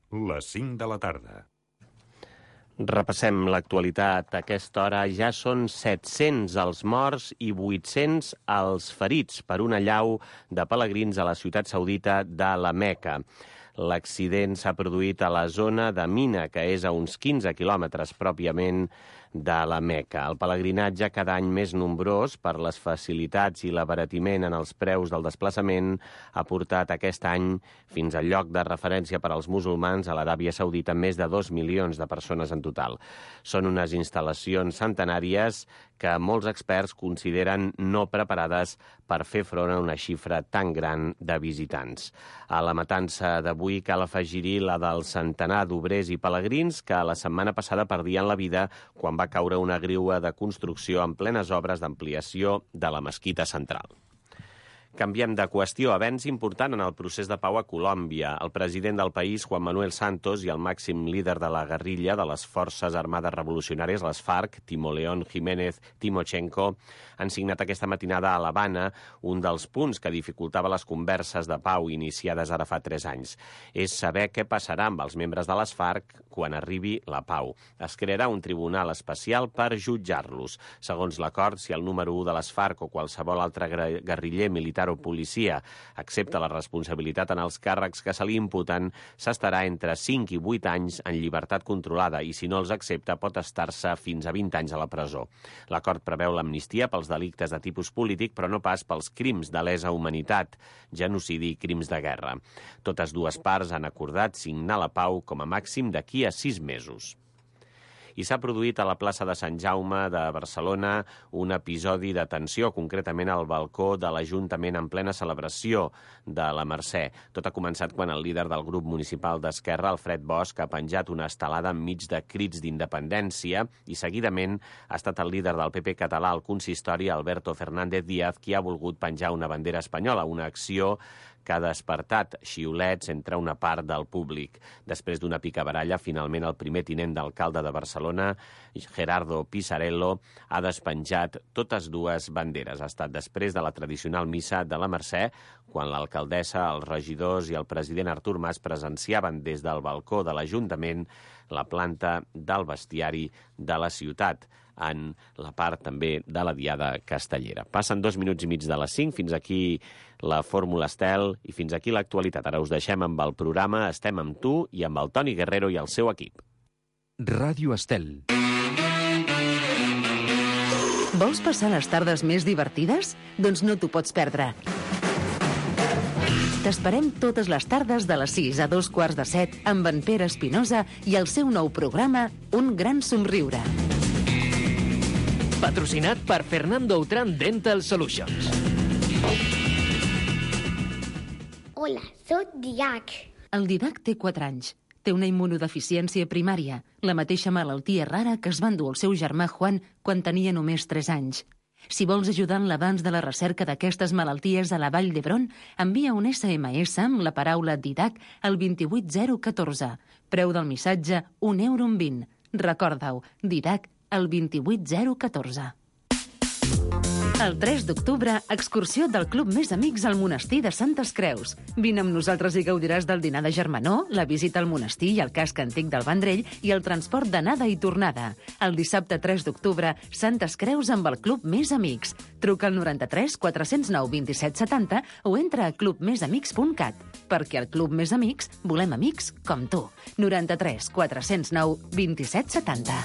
Les 5 de la tarda. Repassem l'actualitat. A aquesta hora ja són 700 els morts i 800 els ferits per una allau de pelegrins a la ciutat saudita de la Meca. L'accident s'ha produït a la zona de Mina, que és a uns 15 quilòmetres pròpiament de la Meca. El pelegrinatge, cada any més nombrós per les facilitats i l'abaratiment en els preus del desplaçament, ha portat aquest any fins al lloc de referència per als musulmans a l'Aràbia Saudita més de 2 milions de persones en total. Són unes instal·lacions centenàries que molts experts consideren no preparades per fer front a una xifra tan gran de visitants. A la matança d'avui cal afegir-hi la del centenar d'obrers i pelegrins que la setmana passada perdien la vida quan va caure una griua de construcció en plenes obres d'ampliació de la mesquita central. Canviem de qüestió. Avenç important en el procés de pau a Colòmbia. El president del país, Juan Manuel Santos, i el màxim líder de la guerrilla de les Forces Armades Revolucionàries, les FARC, Timoleón Jiménez Timochenko, han signat aquesta matinada a l'Havana un dels punts que dificultava les converses de pau iniciades ara fa 3 anys. És saber què passarà amb els membres de les FARC quan arribi la pau. Es crearà un tribunal especial per jutjar-los. Segons l'acord, si el número 1 de les FARC o qualsevol altre guerriller militar o policia accepta la responsabilitat en els càrrecs que se li imputen, s'estarà entre 5 i 8 anys en llibertat controlada i, si no els accepta, pot estar-se fins a 20 anys a la presó. L'acord preveu l'amnistia pels delictes de tipus polític, però no pas pels crims de lesa humanitat, genocidi i crims de guerra. Totes dues parts han acordat signar la pau com a màxim d'aquí a 6 mesos. I s'ha produït a la plaça de Sant Jaume de Barcelona un episodi de tensió, concretament al balcó de l'Ajuntament en plena celebració de la Mercè. Tot ha començat quan el líder del grup municipal d'Esquerra, Alfred Bosch, ha penjat una estelada enmig de crits d'independència i seguidament ha estat el líder del PP català al consistori, Alberto Fernández Díaz, qui ha volgut penjar una bandera espanyola, una acció que ha despertat xiulets entre una part del públic. Després d'una picabaralla, finalment el primer tinent d'alcalde de Barcelona, Gerardo Pisarello, ha despenjat totes dues banderes. Ha estat després de la tradicional missa de la Mercè, quan l'alcaldessa, els regidors i el president Artur Mas presenciaven des del balcó de l'Ajuntament la planta del bestiari de la ciutat, en la part també de la diada castellera. Passen 2 minuts i mig de les 5, fins aquí la Fórmula Estel i fins aquí l'actualitat. Ara us deixem amb el programa Estem amb tu i amb el Toni Guerrero i el seu equip. Ràdio Estel. Vols passar les tardes més divertides? Doncs no t'ho pots perdre. T'esperem totes les tardes de les 6 a 6:45 amb en Pere Espinosa i el seu nou programa Un gran somriure. Patrocinat per Fernando Outram Dental Solutions. Hola, soc Didac. El Didac té 4 anys. Té una immunodeficiència primària, la mateixa malaltia rara que es va endur el seu germà Juan quan tenia només 3 anys. Si vols ajudar en l'avanç de la recerca d'aquestes malalties a la Vall d'Hebron, envia un SMS amb la paraula Didac al 28014. Preu del missatge €1,20. Recorda-ho, Didac al 28014. El 3 d'octubre, excursió del Club Més Amics al monestir de Santes Creus. Vine amb nosaltres i gaudiràs del dinar de germanor, la visita al monestir i al casc antic del Vendrell i el transport d'anada i tornada. El dissabte 3 d'octubre, Santes Creus amb el Club Més Amics. Truca al 93 409 2770 o entra a clubmesamics.cat. Perquè al Club Més Amics volem amics com tu. 93 409 2770.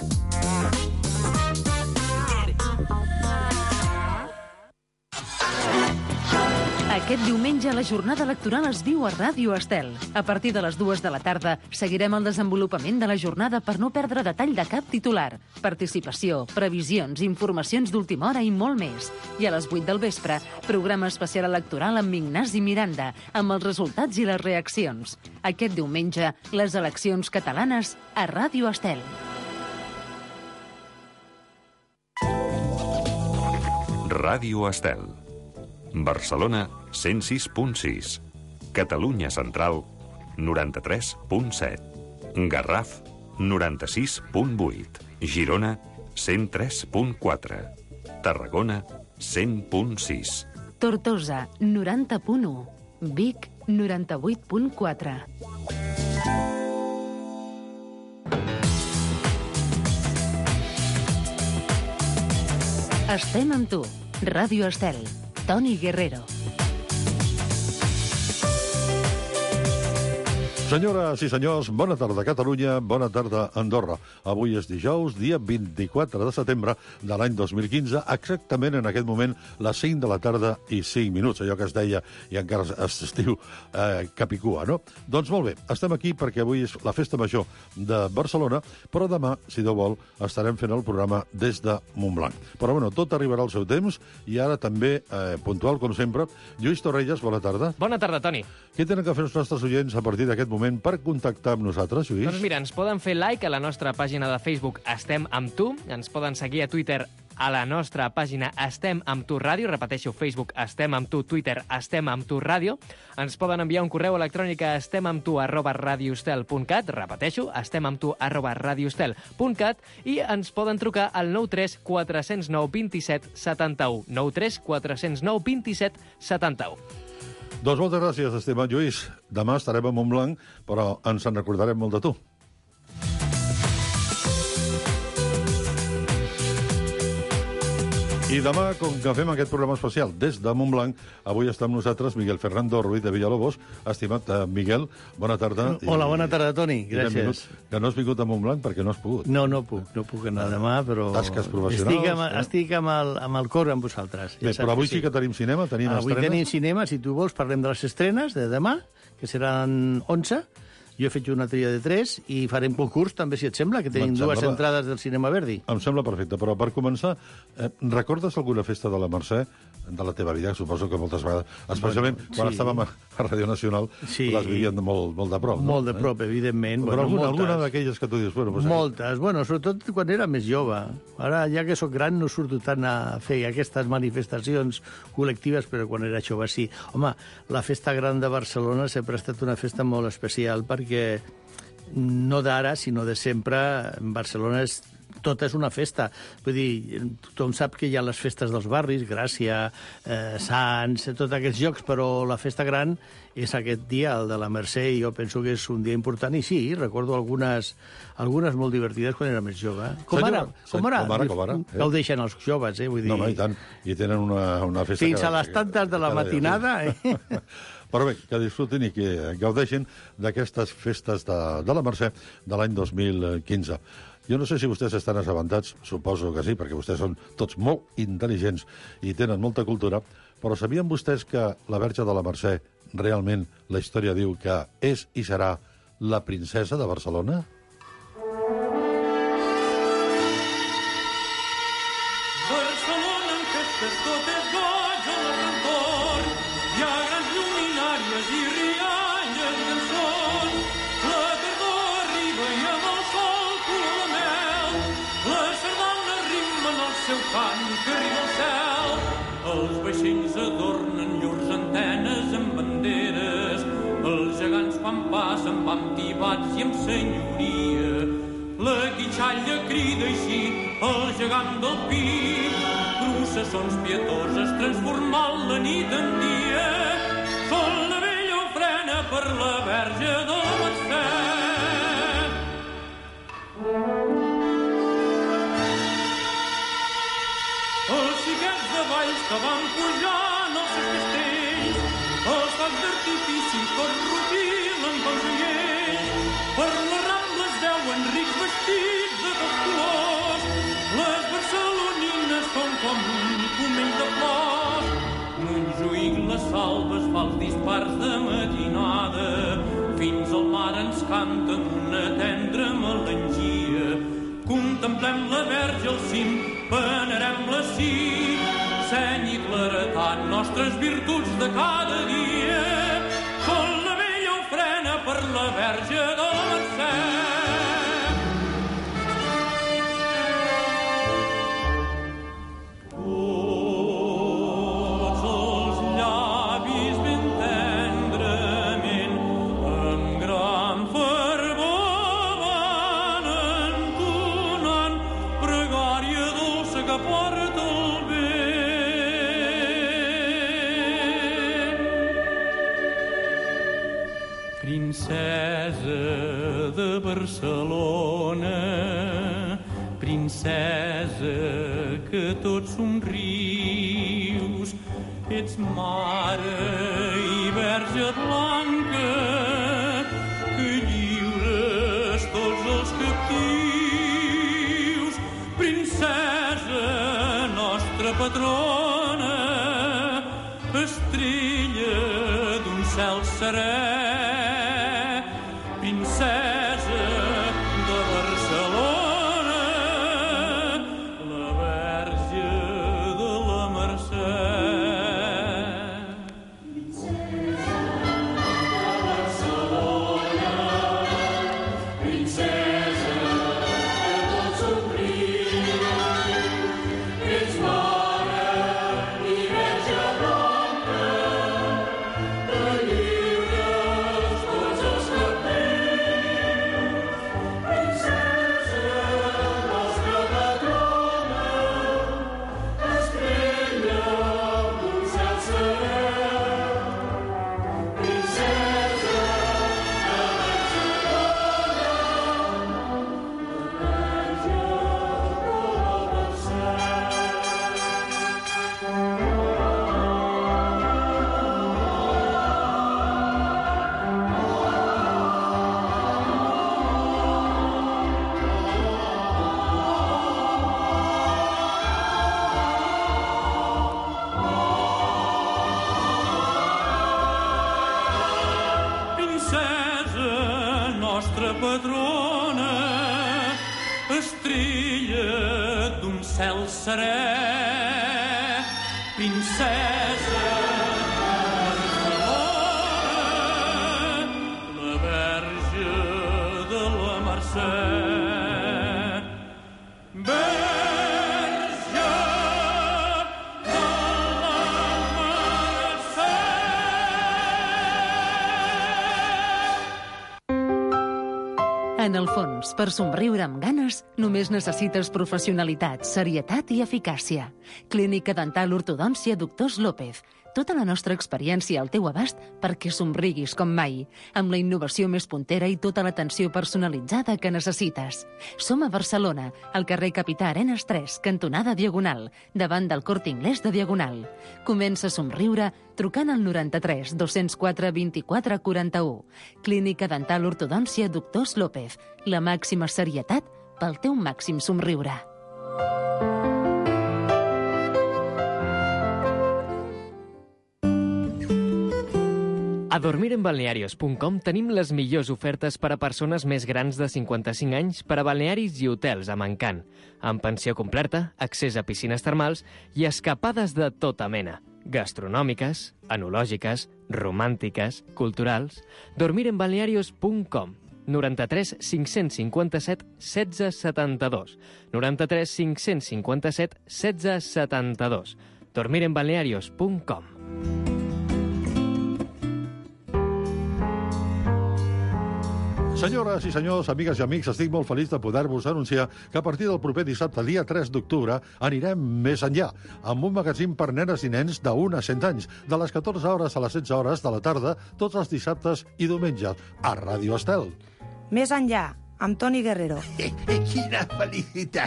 Aquest diumenge la jornada electoral es viu a Ràdio Estel. A partir de les 2 de la tarda seguirem el desenvolupament de la jornada per no perdre detall de cap titular. Participació, previsions, informacions d'última hora i molt més. I a les 8 del vespre, programa especial electoral amb Ignasi Miranda, amb els resultats i les reaccions. Aquest diumenge, les eleccions catalanes a Ràdio Estel. Ràdio Estel. Barcelona 106.6. Catalunya Central 93.7. Garraf 96.8. Girona 103.4. Tarragona 100.6. Tortosa 90.1. Vic 98.4. Estem amb tu. Ràdio Estel. Toni Guerrero. Senyores i senyors, bona tarda Catalunya, bona tarda Andorra. Avui és dijous, dia 24 de setembre de l'any 2015, exactament en aquest moment les 5 de la tarda i 5 minuts, allò que es deia i encara es diu Capicua, no? Doncs molt bé, estem aquí perquè avui és la festa major de Barcelona, però demà, si Déu vol, estarem fent el programa des de Montblanc. Però bueno, tot arribarà al seu temps i ara també, puntual com sempre, Lluís Torrelles, bona tarda. Bona tarda, Toni. Què tenen que fer els nostres oients a partir d'aquest moment per contactar amb nosaltres, Lluís? Doncs mira, ens poden fer like a la nostra pàgina de Facebook Estem amb tu, ens poden seguir a Twitter a la nostra pàgina Estem amb tu ràdio, repeteixo, Facebook Estem amb tu, Twitter Estem amb tu ràdio, ens poden enviar un correu electrònic a estemamtu@radioestel.cat, repeteixo, estemamtu@radioestel.cat, i ens poden trucar al 93 409 27 71, 93 409 27 71. Doncs moltes gràcies, estimat Lluís. Demà estarem a Montblanc, però ens en recordarem molt de tu. I demà, com que fem aquest programa especial des de Montblanc, avui està amb nosaltres Miguel Fernando Ruiz de Villalobos. Estimat Miguel, bona tarda. Hola, bona tarda, Toni. Gràcies. Que no has vingut a Montblanc perquè no has pogut. No puc anar demà, però... Tasques professionals. Estic amb el cor amb vosaltres. Bé, però avui sí que tenim cinema, tenim estrenes. Avui tenim cinema, si tu vols, parlem de les estrenes de demà, que seran 11. Jo he fet una tria de 3 i farem concurs, també, si et sembla, que tenim dues entrades del Cinema Verdi. Em sembla perfecte, però per començar, recordes alguna festa de la Mercè de la teva vida? Suposo que moltes vegades, especialment quan estàvem a Ràdio Nacional, les vivien molt de prop. Molt de prop, evidentment. Però alguna d'aquelles que tu dius... Moltes, sobretot quan era més jove. Ara, ja que sóc gran, no surto tant a fer aquestes manifestacions col·lectives, però quan era jove sí. Home, la Festa Gran de Barcelona sempre ha estat una festa molt especial, perquè no d'ara, sinó de sempre, Barcelona tot és una festa. Vull dir, tothom sap que hi ha les festes dels barris, Gràcia, Sants, tots aquests llocs, però la festa gran és aquest dia, el de la Mercè, i jo penso que és un dia important, i sí, recordo algunes molt divertides quan era més jove. Com ara. Gaudeixen els joves, vull dir... No, i tant, i tenen una festa... Fins a les tantes de la matinada, Però bé, que disfrutin i que gaudeixin d'aquestes festes de la Mercè de l'any 2015. Jo no sé si vostès estan assabentats, suposo que sí, perquè vostès són tots molt intel·ligents i tenen molta cultura, però sabien vostès que la Verge de la Mercè, realment, la història diu que és i serà la princesa de Barcelona? Barcelona en festes tot és goig a la cantor, hi ha grans lluminàries i rialles d'ençons, la tardor arriba i amb el sol color de mel, les sardanes rimen el seu cant que arriba al cel, els vaixells adornen llurs antenes amb banderes, els gegants quan passen van tibats i amb senyoria, la quitxalla crida així el gegant del pi, processons pietoses transformant la nit en dia, sol la vella ofrena per la Verge de la Mercè. Els xiquets de valls que van pujant als seus castells, els focs d'artifici tots rutilen com senyells, per les rambles veuen rics vestits de tots colors, les barcelonines són com un pomell de flors. Montjuïc, les salves, fa els dispars de matinada, fins al mar ens canten una tendra melangia. Contemplem la Verge al cim, venerem-la sí, seny i claretat, nostres virtuts de cada dia. Sol la vella ofrena per la Verge de la Mercè. Princesa de Barcelona, princesa que tot somriu, ets mare i verge blanca, que lliures tots els captius, princesa nostra patrona, estrella d'un cel serè, princesa de Barcelona, la verge de la Mercè. Patrona, estrella d'un cel serè, princesa de Barcelona, la verge de la Mercè. En el fons, per somriure amb ganes, només necessites professionalitat, serietat i eficàcia. Clínica Dental Ortodòncia Doctors López. Tota la nostra experiència al teu abast perquè somriguis com mai, amb la innovació més puntera i tota l'atenció personalitzada que necessites. Som a Barcelona, al carrer Capità Arenas 3, cantonada Diagonal, davant del Corte Inglés de Diagonal. Comença a somriure trucant al 93 204 24 41. Clínica Dental Ortodòncia Doctors López. La màxima serietat pel teu màxim somriure. A dormirenbalnearios.com tenim les millors ofertes per a persones més grans de 55 anys per a balnearis i hotels amb encant, amb pensió completa, accés a piscines termals i escapades de tota mena, gastronòmiques, enològiques, romàntiques, culturals. Dormirenbalnearios.com 93 557 16 72 93 557 16 72 dormirenbalnearios.com. Senyores i senyors, amigues i amics, estic molt feliç de poder-vos anunciar que a partir del proper dissabte, dia 3 d'octubre, anirem més enllà, amb un magazín per nenes i nens de 1 a 100 anys, de les 14 hores a les 16 hores de la tarda, tots els dissabtes i diumenges, a Ràdio Estel. Més enllà, amb Toni Guerrero. Quina felicitat!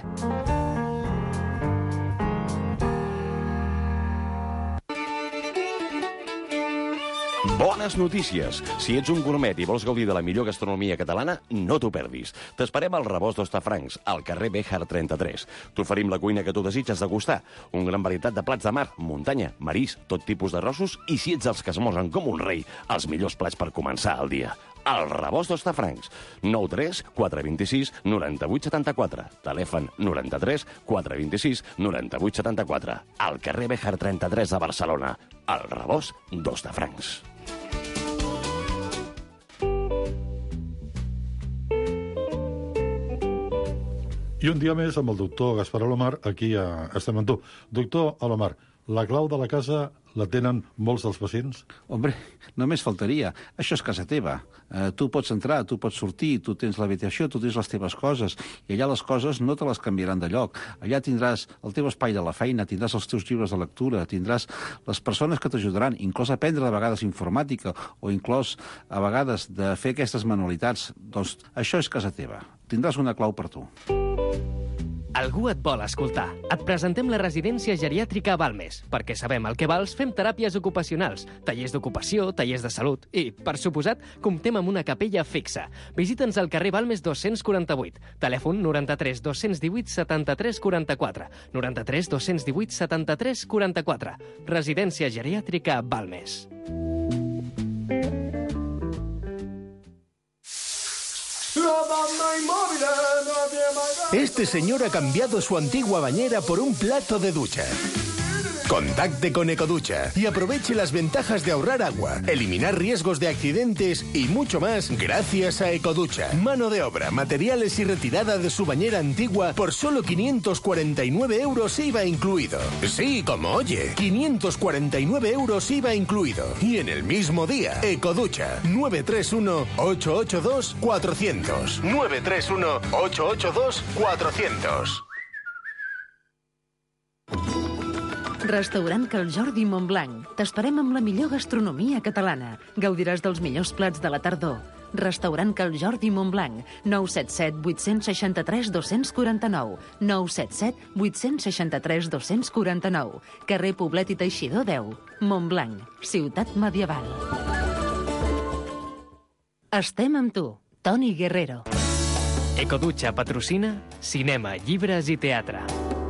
Bones notícies! Si ets un gourmet i vols gaudir de la millor gastronomia catalana, no t'ho perdis. T'esperem al Rebost d'Hostafrancs, al carrer Béjar 33. T'oferim la cuina que tu desitges degustar. Un gran varietat de plats de mar, muntanya, marís, tot tipus d'arrossos i, si ets els que esmorzen com un rei, els millors plats per començar el dia. El Rebost d'Hostafrancs. 93 426 98 74. Telèfon 93 426 98 74. Al carrer Béjar 33 de Barcelona. El Rebost d'Hostafrancs. I un dia més amb el doctor Gaspar Alomar, aquí estem amb tu. Doctor Alomar, la clau de la casa la tenen molts dels pacients? Hombre, només faltaria. Això és casa teva. Tu pots entrar, tu pots sortir, tu tens l'habitació, tu tens les teves coses, i allà les coses no te les canviaran de lloc. Allà tindràs el teu espai de la feina, tindràs els teus llibres de lectura, tindràs les persones que t'ajudaran, inclús a aprendre de vegades informàtica, o inclús a vegades de fer aquestes manualitats. Doncs això és casa teva. Tindràs una clau per tu. Algú et vol escoltar. Et presentem la residència geriàtrica Balmes. Perquè sabem el que vals, fem teràpies ocupacionals, tallers d'ocupació, tallers de salut i, per suposat, comptem amb una capella fixa. Visita'ns al carrer Balmes 248. Telèfon 93 218 73 44. 93 218 73 44. Residència geriàtrica Balmes. Este señor ha cambiado su antigua bañera por un plato de ducha. Contacte con Ecoducha y aproveche las ventajas de ahorrar agua, eliminar riesgos de accidentes y mucho más gracias a Ecoducha. Mano de obra, materiales y retirada de su bañera antigua por solo 549 euros IVA incluido. Sí, como oye, 549 euros IVA incluido. Y en el mismo día, Ecoducha, 931-882-400. 931-882-400. Restaurant Cal Jordi Montblanc. T'esperem amb la millor gastronomia catalana. Gaudiràs dels millors plats de la tardor. Restaurant Cal Jordi Montblanc. 977 863 249. 977 863 249. Carrer Poblet i Teixidor 10. Montblanc, ciutat medieval. Estem amb tu, Toni Guerrero. Ecoducha patrocina cinema, llibres i teatre.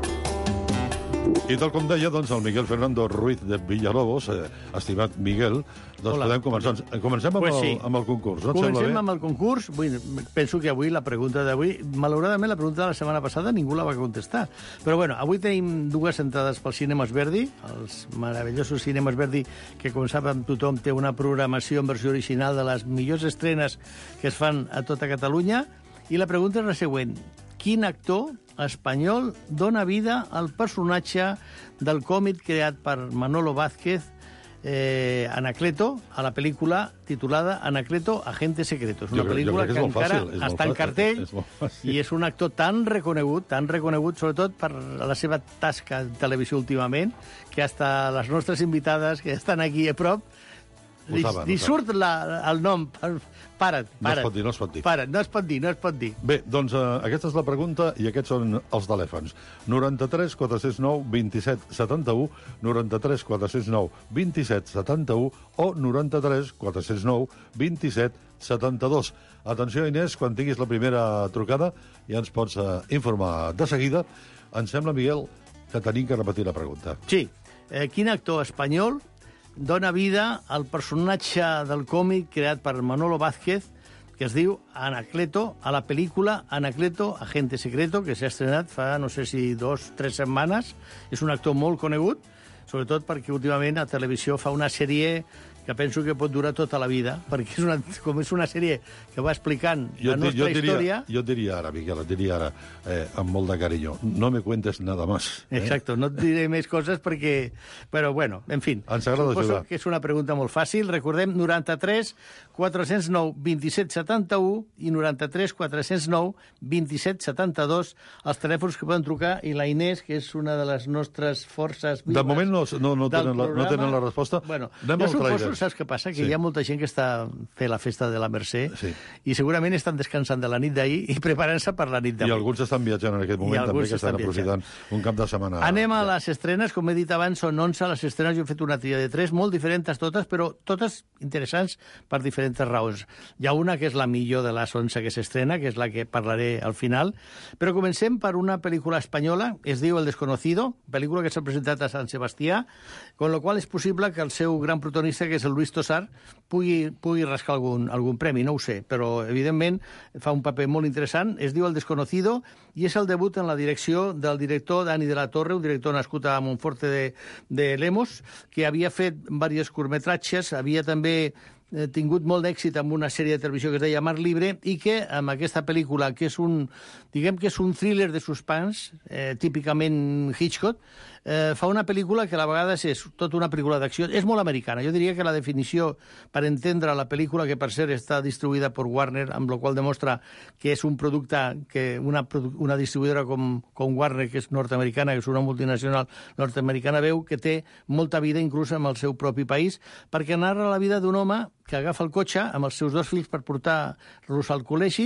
I tal com deia, doncs, el Miguel Fernando Ruiz de Villalobos, estimat Miguel, doncs Hola. podem començar. Comencem amb, Pues sí. amb el concurs, no et Comencem sembla bé? amb el concurs. Penso que avui la pregunta d'avui... Malauradament, la pregunta de la setmana passada ningú la va contestar. Però bueno, avui tenim dues entrades pels Cinemes Verdi, els meravellosos Cinemes Verdi, que, com saben, tothom té una programació en versió original de les millors estrenes que es fan a tota Catalunya. I la pregunta és la següent. Quin actor espanyol dona vida al personatge del còmic creat per Manolo Vázquez, Anacleto, a la pel·lícula titulada Anacleto, Agente Secreto? És una pel·lícula que encara està en cartell i és un actor tan reconegut, sobretot per la seva tasca de televisió últimament, que hasta les nostres invitades, que estan aquí a prop, li surt el nom. Para't. No es pot dir. Para't, no es pot dir. Bé, doncs aquesta és la pregunta i aquests són els telèfons. 93 409 27 71, 93 409 27 71 o 93 409 27 72. Atenció, Inés, quan tinguis la primera trucada ja ens pots informar de seguida. Em sembla, Miguel, que tenim que repetir la pregunta. Sí. Quin actor espanyol dona vida al personatge del còmic creat per Manolo Vázquez, que es diu Anacleto, a la pel·lícula Anacleto, Agente Secreto, que s'ha estrenat fa, no sé si 2 o 3 setmanes. És un actor molt conegut, sobretot perquè últimament a televisió fa una sèrie que penso que pot durar tota la vida, perquè com és una sèrie que va explicant la nostra història... Jo et diria ara, Miquel, amb molt de carinyo, no me cuentes nada más. Exacto, no et diré més coses perquè... Però, bueno, en fi. Ens agrada suposo ajudar. que és una pregunta molt fàcil. Recordem, 93 409 27 71 i 93 409 27 72, els telèfons que poden trucar, i la Inés, que és una de les nostres forces vives... De moment no tenen la resposta. Bueno, anem jo al suposo, trailer. saps què passa? Que Sí. hi ha molta gent que està fent la festa de la Mercè i segurament estan descansant de la nit d'ahir i preparant-se per la nit d'avui. I alguns estan viatjant en aquest moment també, que estan aprofitant un cap de setmana. Anem a les estrenes, com he dit abans, són 11 les estrenes, jo he fet una tria de 3, molt diferents totes, però totes interessants per diferents raons. Hi ha una que és la millor de les 11 que s'estrena, que és la que parlaré al final, però comencem per una pel·lícula espanyola, es diu El Desconocido, pel·lícula que s'ha presentat a Sant Sebastià, con lo qual és possible que el seu gran protagonista, que és el Luis Tosar, pugui rascar algun premi, no ho sé, però evidentment fa un paper molt interessant. Es diu El Desconocido i és el debut en la direcció del director Dani de la Torre, un director nascut a Montforte de Lemos, que havia fet diversos curtmetratges, havia també tingut molt d'èxit amb una sèrie de televisió que es deia Mar Libre, i que amb aquesta pel·lícula, que és un thriller de suspens, típicament Hitchcock, fa una pel·lícula que a la vegada és tota una pel·lícula d'acció. És molt americana. Jo diria que la definició per entendre la pel·lícula, que per cert està distribuïda per Warner, amb la qual demostra que és un producte que una distribuïdora com Warner, que és nord-americana, que és una multinacional nord-americana, veu que té molta vida inclús en el seu propi país, perquè narra la vida d'un home que agafa el cotxe amb els seus 2 fills per portar-los al col·legi,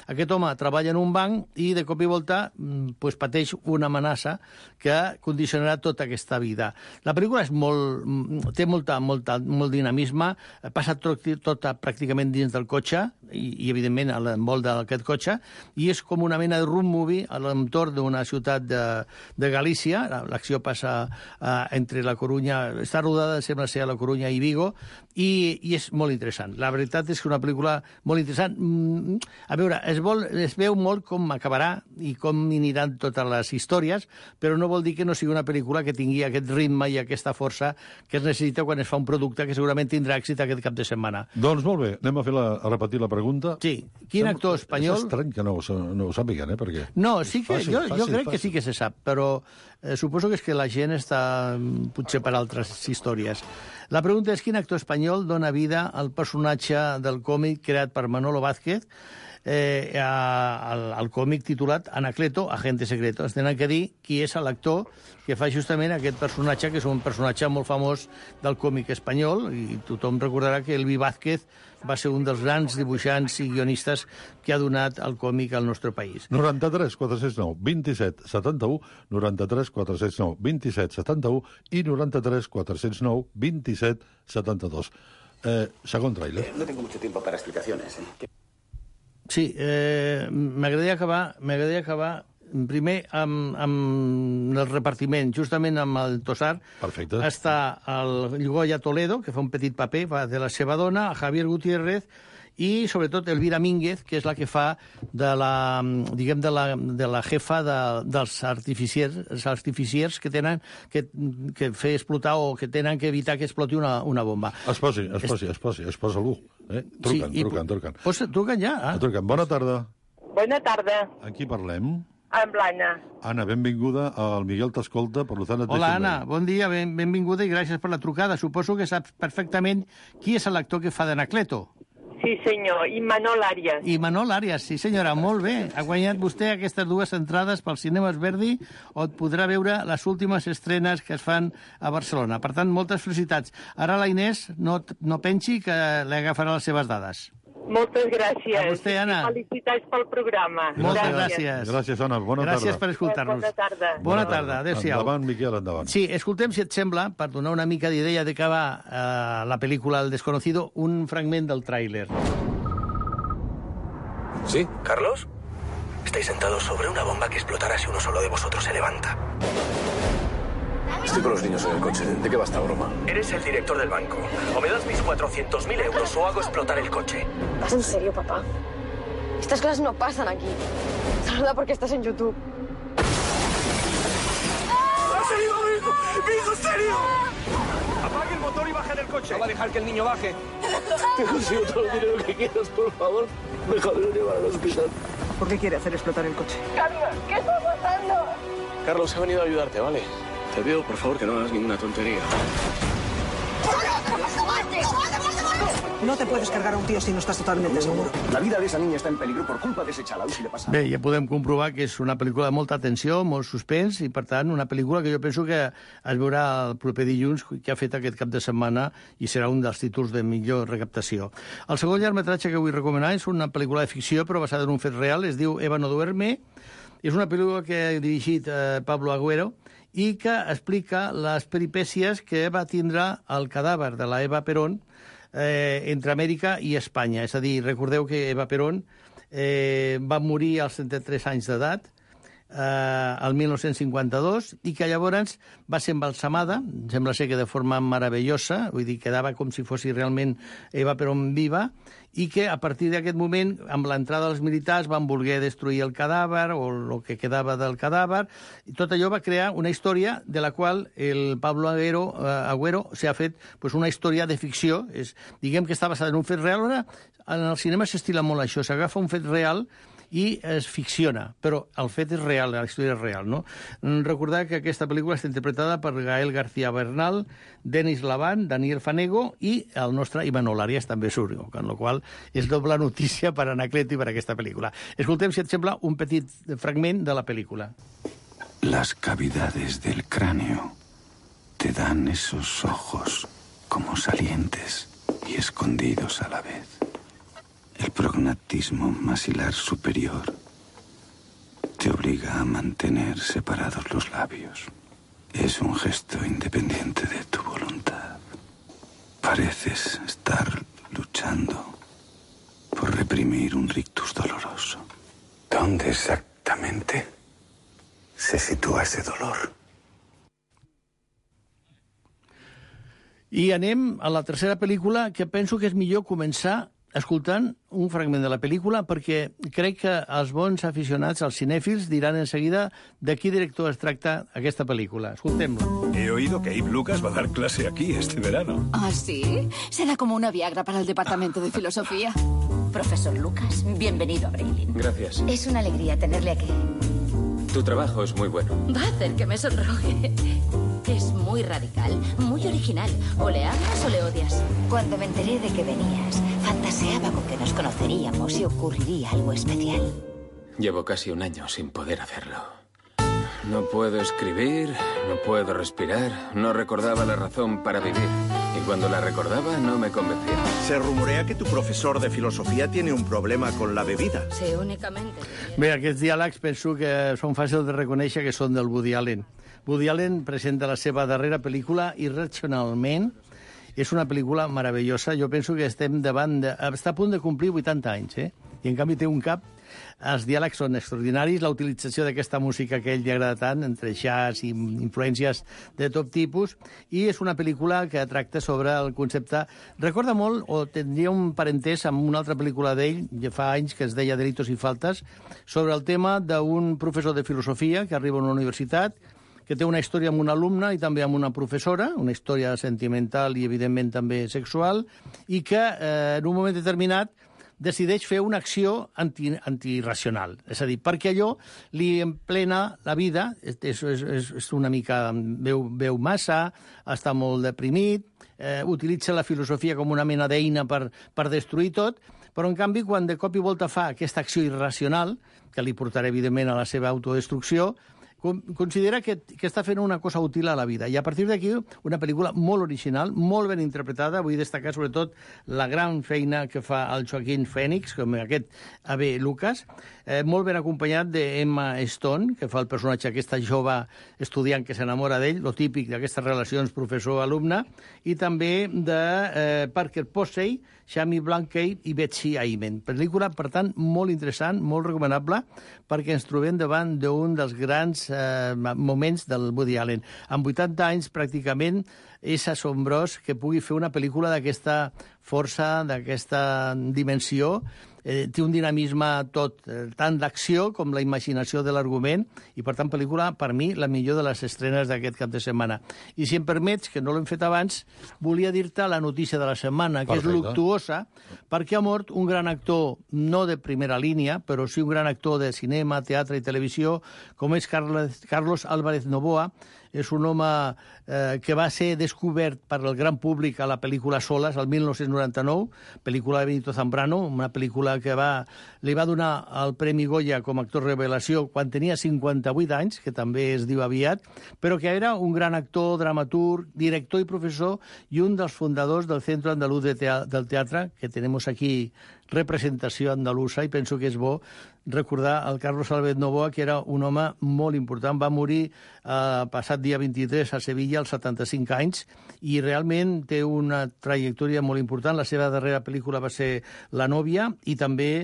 Aquest home treballa en un banc i de cop i volta pues, pateix una amenaça que condicionarà tota aquesta vida. La pel·lícula és té molt dinamisme, passa tot pràcticament dins del cotxe i evidentment, a l'envol d'aquest cotxe, i és com una mena de road movie a l'entorn d'una ciutat de Galícia. L'acció passa entre la Corunya, està rodada, sembla ser, a la Corunya i Vigo, i és molt interessant. La veritat és que és una pel·lícula molt interessant. A veure, es veu molt com acabarà i com aniran totes les històries, però no vol dir que no sigui una pel·lícula que tingui aquest ritme i aquesta força que es necessita quan es fa un producte que segurament tindrà èxit aquest cap de setmana. Doncs molt bé, anem a repetir la pregunta. Sí, quin actor espanyol... És estrany que no ho sàpiguen, perquè... No, sí que jo crec que sí que se sap, però suposo que és que la gent està potser per altres històries. La pregunta és quin actor espanyol dona vida al personatge del còmic creat per Manolo Vázquez, al còmic titulat Anacleto, agente secreto. Es tenen que dir qui és l'actor que fa justament aquest personatge, que és un personatge molt famós del còmic espanyol, i tothom recordarà que Elvi Vázquez va ser un dels grans dibuixants i guionistes que ha donat el còmic al nostre país. 93 409 27 71, 93 409 27 71 i 93 409 27 72. Segon tràiler. No tengo mucho tiempo para explicaciones. Sí, m'agradaria acabar primer amb el repartiment, justament amb el Tossar. Perfecte. Està el Goya Toledo, que fa un petit paper, va de la seva dona, a Javier Gutiérrez, i sobretot Elvira Mínguez, que és la que fa de la jefa dels artificiers que tenen que fer explotar o que tenen que evitar que exploti una bomba. Es posa algú. Truquen. Truquen ja? Truquen. Bona tarda. Bona tarda. Amb qui parlem? Amb l'Anna. Anna, benvinguda. El Miguel t'escolta, per tant et deixo. Hola, Anna, bon dia, benvinguda i gràcies per la trucada. Suposo que saps perfectament qui és l'actor que fa d'Anacleto. Sí, senyor, Imanol Arias. Imanol Arias, sí, senyora, molt bé. Ha guanyat vostè aquestes 2 entrades pel Cinemes Verdi, on podrà veure les últimes estrenes que es fan a Barcelona. Per tant, moltes felicitats. Ara la Inés no pensi que li agafarà les seves dades. Moltes gràcies. A vostè, Anna. Felicitats pel programa. Moltes gràcies. Gràcies, Anna. Bona tarda. Gràcies per escoltar-nos. Bona tarda. Bona tarda. Adéu-siau. Endavant, Miquel, endavant. Sí, escoltem, si et sembla, per donar una mica d'idea de què va la pel·lícula El Desconocido, un fragment del tràiler. ¿Sí? ¿Carlos? Estáis sentados sobre una bomba que explotará si uno solo de vosotros se levanta. Estoy con los niños en el coche. ¿De qué va esta broma? Eres el director del banco. O me das mis 400.000 euros o hago explotar el coche. ¿Vas en serio, papá? Estas cosas no pasan aquí. Saluda porque estás en YouTube. ¡Ha salido mi hijo! ¡Mi hijo, serio! Apague el motor y baje del coche. ¿No va a dejar que el niño baje? Te consigo todo el dinero que quieras, por favor. Déjalo llevar al hospital. ¿Por qué quiere hacer explotar el coche? Carlos, ¿qué está pasando? Carlos, he venido a ayudarte, ¿vale? Te pido, por favor, que no hagas ninguna tontería. No te puedes cargar a un tío si no estás totalmente seguro. La vida de esa niña está en peligro por culpa de ese chaval. Si le pasa... Bé, ja podem comprovar que és una pel·lícula de molta tensió, molt suspens, i per tant una pel·lícula que jo penso que es veurà el proper dilluns, que ha fet aquest cap de setmana, i serà un dels títols de millor recaptació. El segon llargmetratge que vull recomanar és una pel·lícula de ficció, però basada en un fet real, es diu Eva no duerme. És una pel·lícula que ha dirigit Pablo Agüero i que explica les peripècies que va tindre el cadàver de la Eva Perón entre Amèrica i Espanya. És a dir, recordeu que Eva Perón va morir als 73 anys d'edat, el 1952, i que llavors va ser embalsamada, sembla ser que de forma meravellosa, vull dir, quedava com si fos realment Eva Perón viva, i que a partir d'aquest moment, amb l'entrada dels militars, van voler destruir el cadàver o el que quedava del cadàver, i tot allò va crear una història de la qual el Pablo Agüero s'ha fet una història de ficció. Diguem que està basada en un fet real. Ara, en el cinema s'estila molt això, s'agafa un fet real i es ficciona, però el fet és real, la història és real, no? Recordar que aquesta pel·lícula està interpretada per Gael García Bernal, Denis Lavant, Daniel Fanego i el nostre Imanol Arias també surt, amb la qual és doble notícia per Anacleto i per aquesta pel·lícula. Escoltem, si et sembla, un petit fragment de la pel·lícula. Las cavidades del cráneo te dan esos ojos como salientes y escondidos a la vez. El prognatismo maxilar superior te obliga a mantener separados los labios. Es un gesto independiente de tu voluntad. Pareces estar luchando por reprimir un rictus doloroso. ¿Dónde exactamente se sitúa ese dolor? I anem a la tercera pel·lícula, que penso que és millor començar escoltant un fragment de la pel·lícula, perquè crec que els bons aficionats, els cinèfils, diran en seguida de quin director es tracta aquesta pel·lícula. Escoltem-la. He oído que Abe Lucas va a dar clase aquí este verano. ¿Ah, sí? Será como una Viagra para el departamento de filosofía. Profesor Lucas, bienvenido a Breilin. Gracias. Es una alegría tenerle aquí. Tu trabajo es muy bueno. Va a hacer que me sonroje. Es muy radical, muy original. O le amas o le odias. Cuando me enteré de que venías, fantaseaba con que nos conoceríamos y ocurriría algo especial. Llevo casi un año sin poder hacerlo. No puedo escribir, no puedo respirar, no recordaba la razón para vivir. Y cuando la recordaba, no me convencía. Se rumorea que tu profesor de filosofía tiene un problema con la bebida. Sí, únicamente. Bé, aquests diàlegs penso que són fàcils de reconèixer que són del Woody Allen. Woody Allen presenta la seva darrera pel·lícula Irracionalment. És una pel·lícula meravellosa. Jo penso que estem davant està a punt de complir 80 anys, I en canvi té un cap. Els diàlegs són extraordinaris, la utilització d'aquesta música que a ell li agrada tant, entre jazz i influències de tot tipus, i és una pel·lícula que tracta sobre el concepte... Recorda molt, o tindria un parentès amb una altra pel·lícula d'ell, ja fa anys, que es deia Delitos i Faltes, sobre el tema d'un professor de filosofia que arriba a una universitat, que té una història amb una alumna i també amb una professora, una història sentimental i, evidentment, també sexual, i que, en un moment determinat, decideix fer una acció antirracional. És a dir, perquè allò li emplena la vida, és una mica... Veu massa, està molt deprimit, utilitza la filosofia com una mena d'eina per destruir tot, però, en canvi, quan de cop i volta fa aquesta acció irracional, que li portarà, evidentment, a la seva autodestrucció, considera que està fent una cosa útil a la vida. I a partir d'aquí, una pel·lícula molt original, molt ben interpretada. Vull destacar sobretot la gran feina que fa el Joaquin Phoenix, com aquest Abe Lucas, molt ben acompanyat d'Emma Stone, que fa el personatge aquesta jove estudiant que s'enamora d'ell, lo típic d'aquestes relacions professor-alumne, i també de Parker Posey, Shami Blankey i Betsy Ayman. Pel·lícula, per tant, molt interessant, molt recomanable, perquè ens trobem davant d'un dels grans moments del Woody Allen. Amb 80 anys, pràcticament, és assombrós que pugui fer una pel·lícula d'aquesta força, d'aquesta dimensió. Té un dinamisme tot, tant d'acció com la imaginació de l'argument, i, per tant, pel·lícula, per mi, la millor de les estrenes d'aquest cap de setmana. I, si em permets, que no l'hem fet abans, volia dir-te la notícia de la setmana, que és luctuosa, perquè ha mort un gran actor, no de primera línia, però sí un gran actor de cinema, teatre i televisió, com és Carlos Álvarez Novoa. És un home que va ser descobert per al gran públic a la pel·lícula Solas, el 1999, pel·lícula de Benito Zambrano, una pel·lícula que li va donar el Premi Goya com a actor revelació quan tenia 58 anys, que també es diu aviat, però que era un gran actor, dramaturg, director i professor, i un dels fundadors del Centro Andaluz del Teatre, que tenim aquí representació andalusa, i penso que és bo recordar el Carlos Álvarez Novoa, que era un home molt important. Va morir passat dia 23 a Sevilla, als 75 anys, i realment té una trajectòria molt important. La seva darrera pel·lícula va ser La nòvia, i també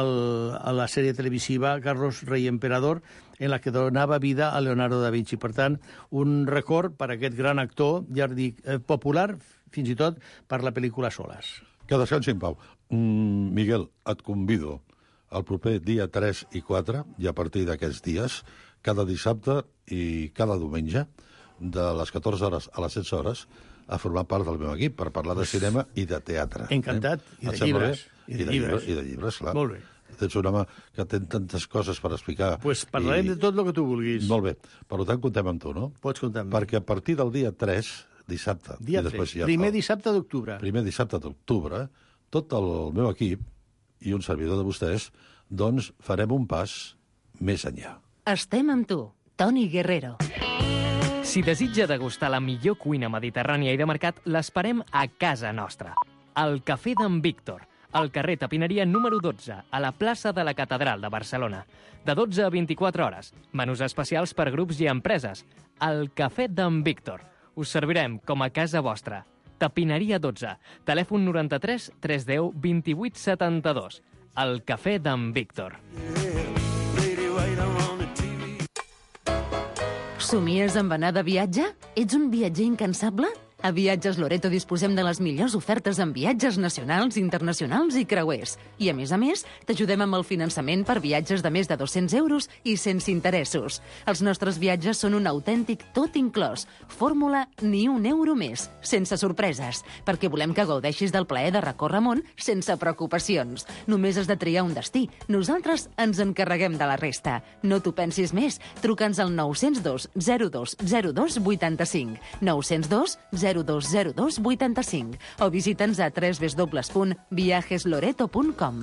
la sèrie televisiva Carlos Rey Emperador, en la que donava vida a Leonardo da Vinci. Per tant, un record per a aquest gran actor, ja dic, popular, fins i tot per la pel·lícula Solas. Que descansi en pau. Miguel, et convido el proper dia 3 i 4, i a partir d'aquests dies, cada dissabte i cada diumenge, de les 14 hores a les 16 hores, a formar part del meu equip per parlar de cinema i de teatre. Encantat. I de llibres. I de llibres, clar. Molt bé. Ets un home que té tantes coses per explicar. Doncs parlarem de tot el que tu vulguis. Molt bé. Per tant, comptem amb tu, no? Pots comptar amb mi. Perquè a partir del dia 3, dissabte... Dia 3, primer dissabte d'octubre. Primer dissabte d'octubre, tot el meu equip i un servidor de vostès, doncs farem un pas més enllà. Estem amb tu, Toni Guerrero. Si desitja degustar la millor cuina mediterrània i de mercat, l'esperem a casa nostra. El Cafè d'en Víctor, al carrer Tapineria número 12, a la plaça de la Catedral de Barcelona. De 12 a 24 hores. Menús especials per grups i empreses. El Cafè d'en Víctor. Us servirem com a casa vostra. Tapineria 12. Telèfon 93 310 28 72. El Cafè d'en Víctor. Somies amb anar de viatge? Ets un viatger incansable? A Viatges Loreto disposem de les millors ofertes en viatges nacionals, internacionals i creuers. I, a més, t'ajudem amb el finançament per viatges de més de 200 euros i sense interessos. Els nostres viatges són un autèntic tot inclòs. Fórmula ni un euro més, sense sorpreses, perquè volem que gaudeixis del plaer de recórrer món sense preocupacions. Només has de triar un destí. Nosaltres ens encarreguem de la resta. No t'ho pensis més. Truca'ns al 902 02 02 85. 902 0202 85 o visita'ns a www.viajesloreto.com.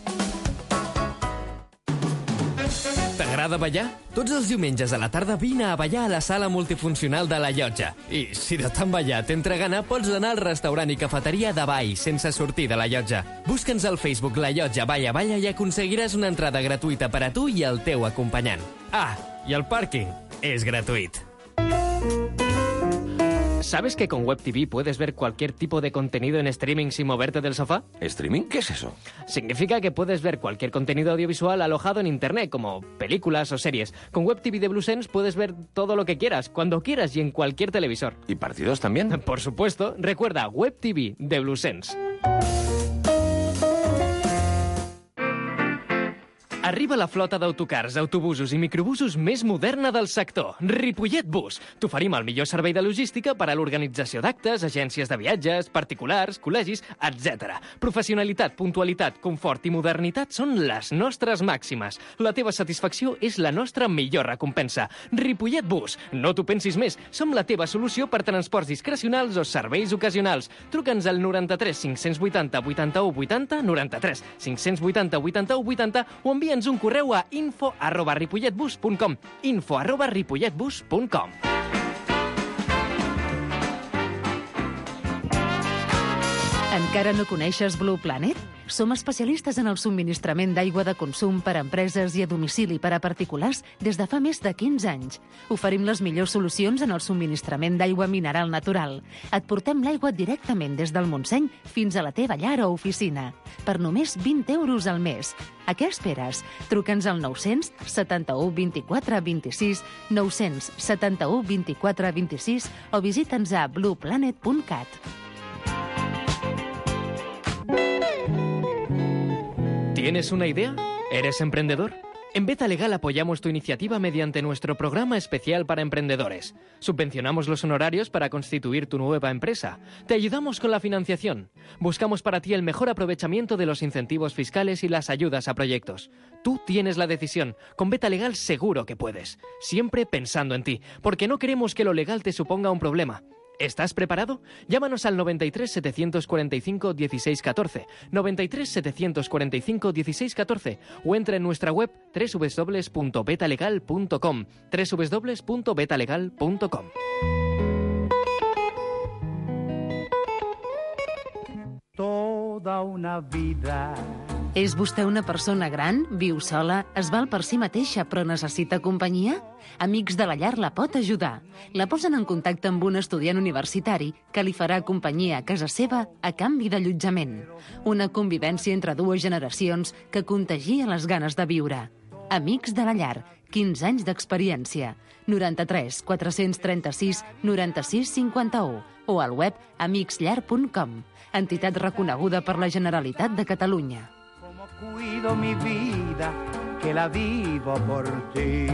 T'agrada ballar? Tots els diumenges a la tarda vine a ballar a la sala multifuncional de la Llotja. I si de tant ballar t'entra gana, pots anar al restaurant i cafeteria de ball sense sortir de la Llotja. Busca'ns al Facebook La Llotja Balla Balla i aconseguiràs una entrada gratuïta per a tu i el teu acompanyant. Ah, i el pàrquing és gratuït. ¿Sabes que con WebTV puedes ver cualquier tipo de contenido en streaming sin moverte del sofá? ¿Streaming? ¿Qué es eso? Significa que puedes ver cualquier contenido audiovisual alojado en Internet, como películas o series. Con WebTV de BlueSense puedes ver todo lo que quieras, cuando quieras y en cualquier televisor. ¿Y partidos también? Por supuesto. Recuerda, WebTV de BlueSense. Arriba la flota d'autocars, autobusos i microbusos més moderna del sector, Ripollet Bus. T'oferim el millor servei de logística per a l'organització d'actes, agències de viatges, particulars, col·legis, etc. Professionalitat, puntualitat, confort i modernitat són les nostres màximes. La teva satisfacció és la nostra millor recompensa. Ripollet Bus. No t'ho pensis més. Som la teva solució per transports discrecionals o serveis ocasionals. Truca'ns al 93 580 81 80, 93 580 81 80 o envia'ns un correu a info@ripolletbus.com, info@ripolletbus.com. Encara no coneixes Blue Planet? Som especialistes en el subministrament d'aigua de consum per a empreses i a domicili per a particulars des de fa més de 15 anys. Oferim les millors solucions en el subministrament d'aigua mineral natural. Et portem l'aigua directament des del Montseny fins a la teva llar o oficina. Per només 20 euros al mes. A què esperes? Truca'ns al 900 71 24 26, 900 71 24 26 o visita'ns a blueplanet.cat. ¿Tienes una idea? ¿Eres emprendedor? En Beta Legal apoyamos tu iniciativa mediante nuestro programa especial para emprendedores. Subvencionamos los honorarios para constituir tu nueva empresa. Te ayudamos con la financiación. Buscamos para ti el mejor aprovechamiento de los incentivos fiscales y las ayudas a proyectos. Tú tienes la decisión. Con Beta Legal seguro que puedes. Siempre pensando en ti, porque no queremos que lo legal te suponga un problema. ¿Estás preparado? Llámanos al 93 745 16 14, 93 745 16 14 o entra en nuestra web www.betalegal.com, www.betalegal.com. Toda una vida. És vostè una persona gran, viu sola, es val per si mateixa però necessita companyia? Amics de la Llar la pot ajudar. La posen en contacte amb un estudiant universitari que li farà companyia a casa seva a canvi d'allotjament. Una convivència entre dues generacions que contagia les ganes de viure. Amics de la Llar, 15 anys d'experiència. 93 436 96 51 o al web amicsllar.com. Entitat reconeguda per la Generalitat de Catalunya. Cuido mi vida, que la vivo por ti.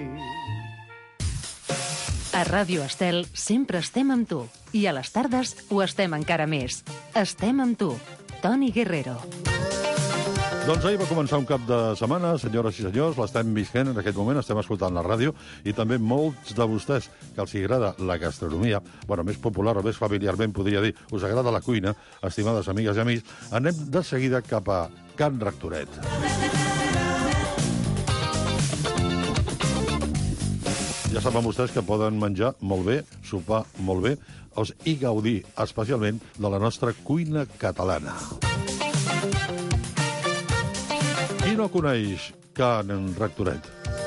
A Ràdio Estel sempre estem amb tu. I a les tardes ho estem encara més. Estem amb tu. Toni Guerrero. Doncs ahir va començar un cap de setmana, senyores i senyors, l'estem visquent en aquest moment, estem escoltant la ràdio, i també molts de vostès que els agrada la gastronomia, bueno, més popular o més familiarment podria dir, us agrada la cuina, estimades amigues i amics, anem de seguida cap a Can Rectoret. Ja saben vostès que poden menjar molt bé, sopar molt bé i gaudir especialment de la nostra cuina catalana. no coneix Can Rectoret?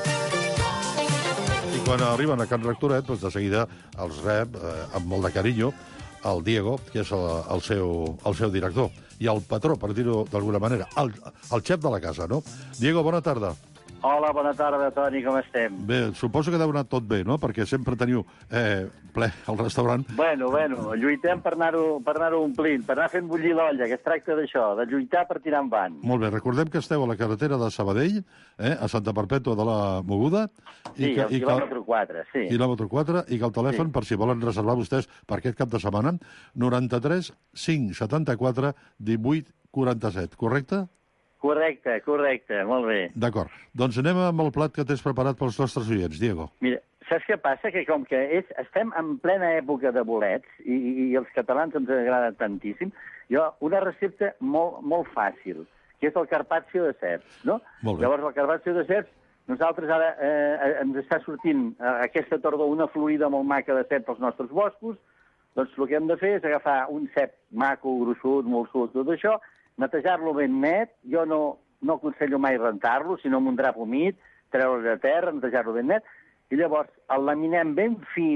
I quan arriben a Can Rectoret, doncs de seguida els rep amb molt de carinyo el Diego, que és el seu director, i el patró, per dir-ho d'alguna manera, el xef de la casa, no? Diego, bona tarda. Hola, bona tarda, Toni, com estem? Bé, suposo que deu anar tot bé, no? Perquè sempre teniu ple al restaurant. Bueno, lluitem per anar-ho omplint, per anar fent bullir l'olla, que es tracta d'això, de lluitar per tirar endavant. Molt bé, recordem que esteu a la carretera de Sabadell, a Santa Perpètua de la Moguda. Sí, al quilòmetre 4, sí. Quilòmetre 4, i que el telèfon, per si volen reservar vostès per aquest cap de setmana, 93 574 18 47, correcte? Correcte, molt bé. D'acord. Doncs anem amb el plat que tens preparat pels nostres oients, Diego. Mira, saps què passa? Que com que estem en plena època de bolets, i els catalans ens agrada tantíssim, una recepta molt fàcil, que és el carpaccio de serps, no? Molt bé. Llavors, el carpaccio de serps, nosaltres ara ens està sortint aquesta tardor una florida molt maca de serp als nostres boscos, doncs el que hem de fer és agafar un cep maco, gruixut, molt sud, tot això, netejar-lo ben net, jo no aconsello mai rentar-lo, sinó amb un drap humit, treure-lo de terra, netejar-lo ben net, i llavors el laminem ben fi,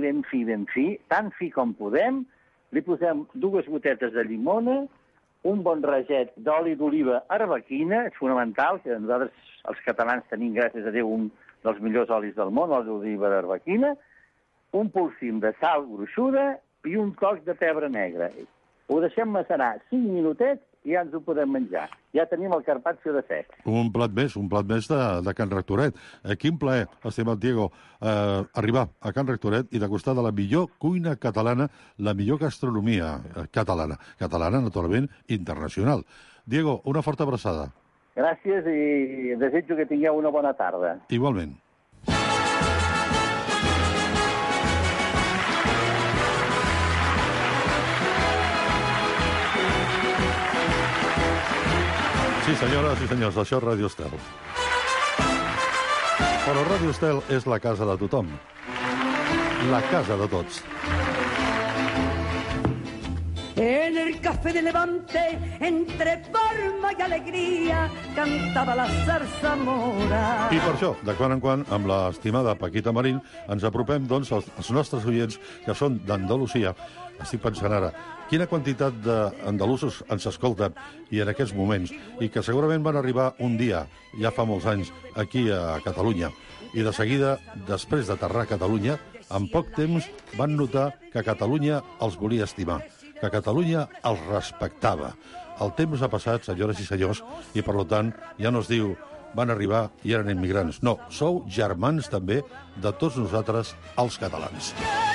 tan fi com podem, li posem 2 gotetes de llimona, un bon raget d'oli d'oliva arbequina, és fonamental, que nosaltres els catalans tenim, gràcies a Déu, un dels millors olis del món, oli d'oliva arbequina, un polsim de sal gruixuda i un toc de pebre negre. Ho deixem macerar 5 minutets i ja ens ho podem menjar. Ja tenim el carpaccio de serps. Un plat més de Can Rectoret. Quin plaer, estimat Diego, arribar a Can Rectoret i degustar de la millor cuina catalana, la millor gastronomia catalana. Catalana, naturalment, internacional. Diego, una forta abraçada. Gràcies i desitjo que tingueu una bona tarda. Igualment. Sí, senyores i senyors, això és Ràdio Estel. Però Ràdio Estel és la casa de tothom. La casa de tots. En el café de Levante, entre forma y alegría, cantaba la zarzamora. I per això, de quan en quan, amb l'estimada Paquita Marín, ens apropem, doncs, als nostres oients que són d'Andalusia. Estic pensant ara, quina quantitat d'andalusos ens escolten i en aquests moments, i que segurament van arribar un dia, ja fa molts anys, aquí a Catalunya. I de seguida, després d'aterrar a Catalunya, en poc temps van notar que Catalunya els volia estimar, que Catalunya els respectava. El temps ha passat, senyores i senyors, i per tant ja no es diu van arribar i eren immigrants. No, sou germans també de tots nosaltres, els catalans.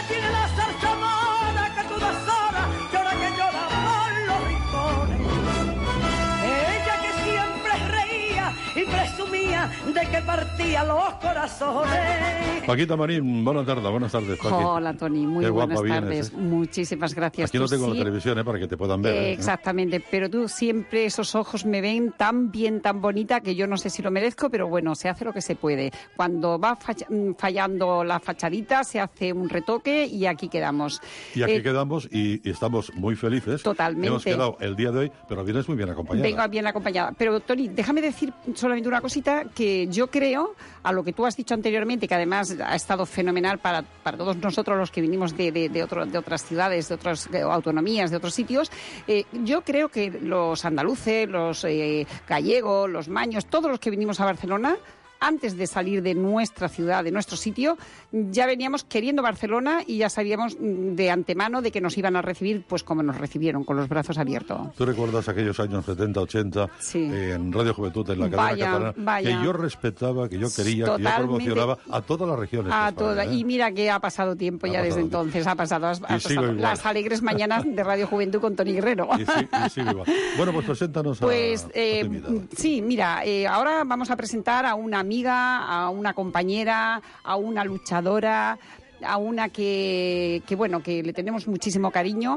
Y presumía de que partía los corazones. Paquita Marín, buenas tardes. Paqui. Hola, Tony, muy buenas tardes. Vienes, Muchísimas gracias. Aquí no tengo la televisión, para que te puedan ver. Exactamente, pero tú siempre esos ojos me ven tan bien, tan bonita, que yo no sé si lo merezco, pero bueno, se hace lo que se puede. Cuando va fallando la fachadita, se hace un retoque y aquí quedamos. Y aquí quedamos y estamos muy felices. Totalmente. Hemos quedado el día de hoy, pero vienes muy bien acompañada. Vengo bien acompañada. Pero, Tony, déjame decir solamente una cosita, que yo creo, a lo que tú has dicho anteriormente, que además ha estado fenomenal para todos nosotros los que vinimos de otras ciudades, de otras autonomías, de otros sitios, yo creo que los andaluces, los gallegos, los maños, todos los que vinimos a Barcelona, antes de salir de nuestra ciudad, de nuestro sitio, ya veníamos queriendo Barcelona y ya sabíamos de antemano de que nos iban a recibir pues como nos recibieron, con los brazos abiertos. ¿Tú recuerdas aquellos años 70, 80, sí, en Radio Juventud, en la cadena catalana, que yo respetaba, que yo quería, que yo promocionaba a todas las regiones? A todas. Y mira que ha pasado tiempo ya desde entonces, ha pasado las alegres mañanas de Radio Juventud con Toni Guerrero. Y sigo igual. Bueno, pues preséntanos a tu invitada. Sí, mira, ahora vamos a presentar a una amiga, a una compañera, a una luchadora, a una que le tenemos muchísimo cariño.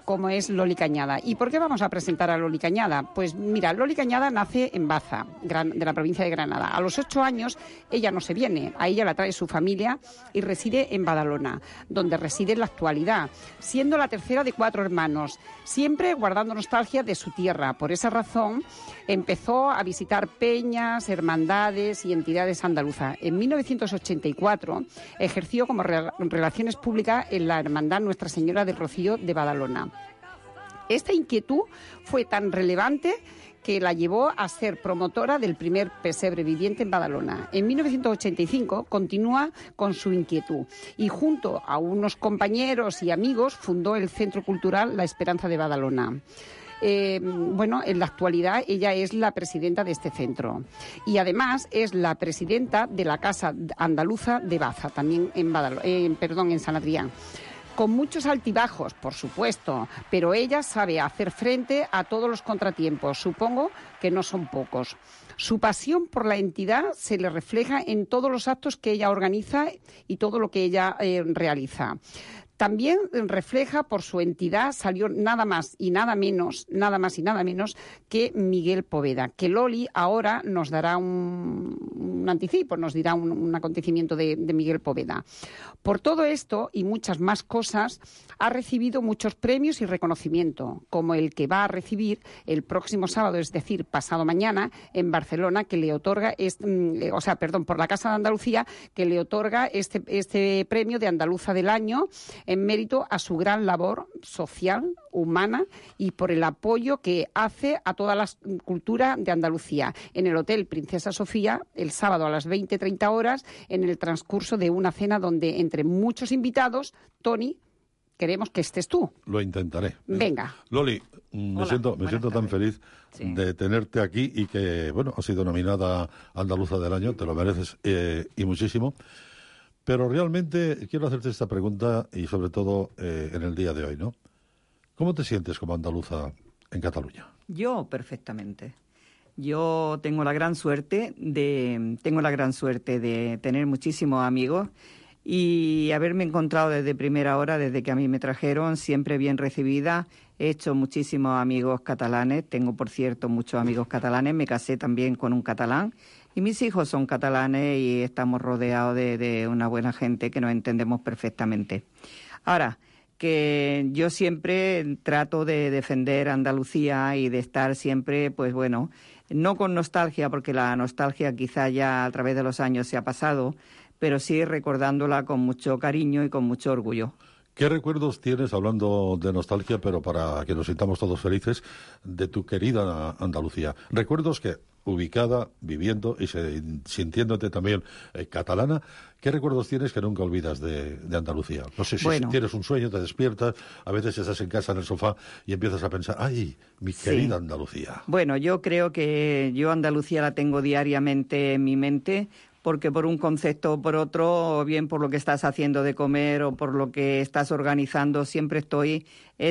como es Loli Cañada. ¿Y por qué vamos a presentar a Loli Cañada? Pues mira, Loli Cañada nace en Baza, de la provincia de Granada. A los 8 años ella no se viene, a ella la trae su familia y reside en Badalona, donde reside en la actualidad, siendo la tercera de 4 hermanos, siempre guardando nostalgia de su tierra. Por esa razón empezó a visitar peñas, hermandades y entidades andaluzas. En 1984 ejerció como relaciones públicas en la Hermandad Nuestra Señora del Rocío de Badalona. Esta inquietud fue tan relevante que la llevó a ser promotora del primer pesebre viviente en Badalona. En 1985 continúa con su inquietud y junto a unos compañeros y amigos fundó el Centro Cultural La Esperanza de Badalona. En la actualidad ella es la presidenta de este centro y además es la presidenta de la Casa Andaluza de Baza, también en San Adrián. Con muchos altibajos, por supuesto, pero ella sabe hacer frente a todos los contratiempos. Supongo que no son pocos. Su pasión por la entidad se le refleja en todos los actos que ella organiza y todo lo que ella realiza. También refleja por su entidad, salió nada más y nada menos que Miguel Poveda, que Loli ahora nos dará un anticipo, nos dirá un acontecimiento de Miguel Poveda. Por todo esto y muchas más cosas, ha recibido muchos premios y reconocimiento, como el que va a recibir el próximo sábado, es decir, pasado mañana, en Barcelona, que le otorga, por la Casa de Andalucía, que le otorga este premio de Andaluza del Año, en mérito a su gran labor social, humana y por el apoyo que hace a toda la cultura de Andalucía. En el Hotel Princesa Sofía, el sábado a las 20:30 horas, en el transcurso de una cena donde, entre muchos invitados, Tony, queremos que estés tú. Lo intentaré. Venga. Loli, me siento tan feliz de tenerte aquí y que, has sido nominada Andaluza del Año, te lo mereces y muchísimo. Pero realmente quiero hacerte esta pregunta y sobre todo en el día de hoy, ¿no? ¿Cómo te sientes como andaluza en Cataluña? Yo perfectamente. Yo tengo la gran suerte de tener muchísimos amigos y haberme encontrado desde primera hora, desde que a mí me trajeron, siempre bien recibida. He hecho muchísimos amigos catalanes, tengo por cierto muchos amigos catalanes, me casé también con un catalán. Y mis hijos son catalanes y estamos rodeados de una buena gente que nos entendemos perfectamente. Ahora, que yo siempre trato de defender Andalucía y de estar siempre, no con nostalgia, porque la nostalgia quizá ya a través de los años se ha pasado, pero sí recordándola con mucho cariño y con mucho orgullo. ¿Qué recuerdos tienes, hablando de nostalgia, pero para que nos sintamos todos felices, de tu querida Andalucía? Recuerdos que, ubicada, viviendo y sintiéndote también catalana, ¿qué recuerdos tienes que nunca olvidas de Andalucía? No sé si tienes un sueño, te despiertas, a veces estás en casa en el sofá y empiezas a pensar, ¡ay, mi querida Andalucía! Bueno, yo creo que yo Andalucía la tengo diariamente en mi mente, porque por un concepto o por otro, o bien por lo que estás haciendo de comer o por lo que estás organizando, siempre estoy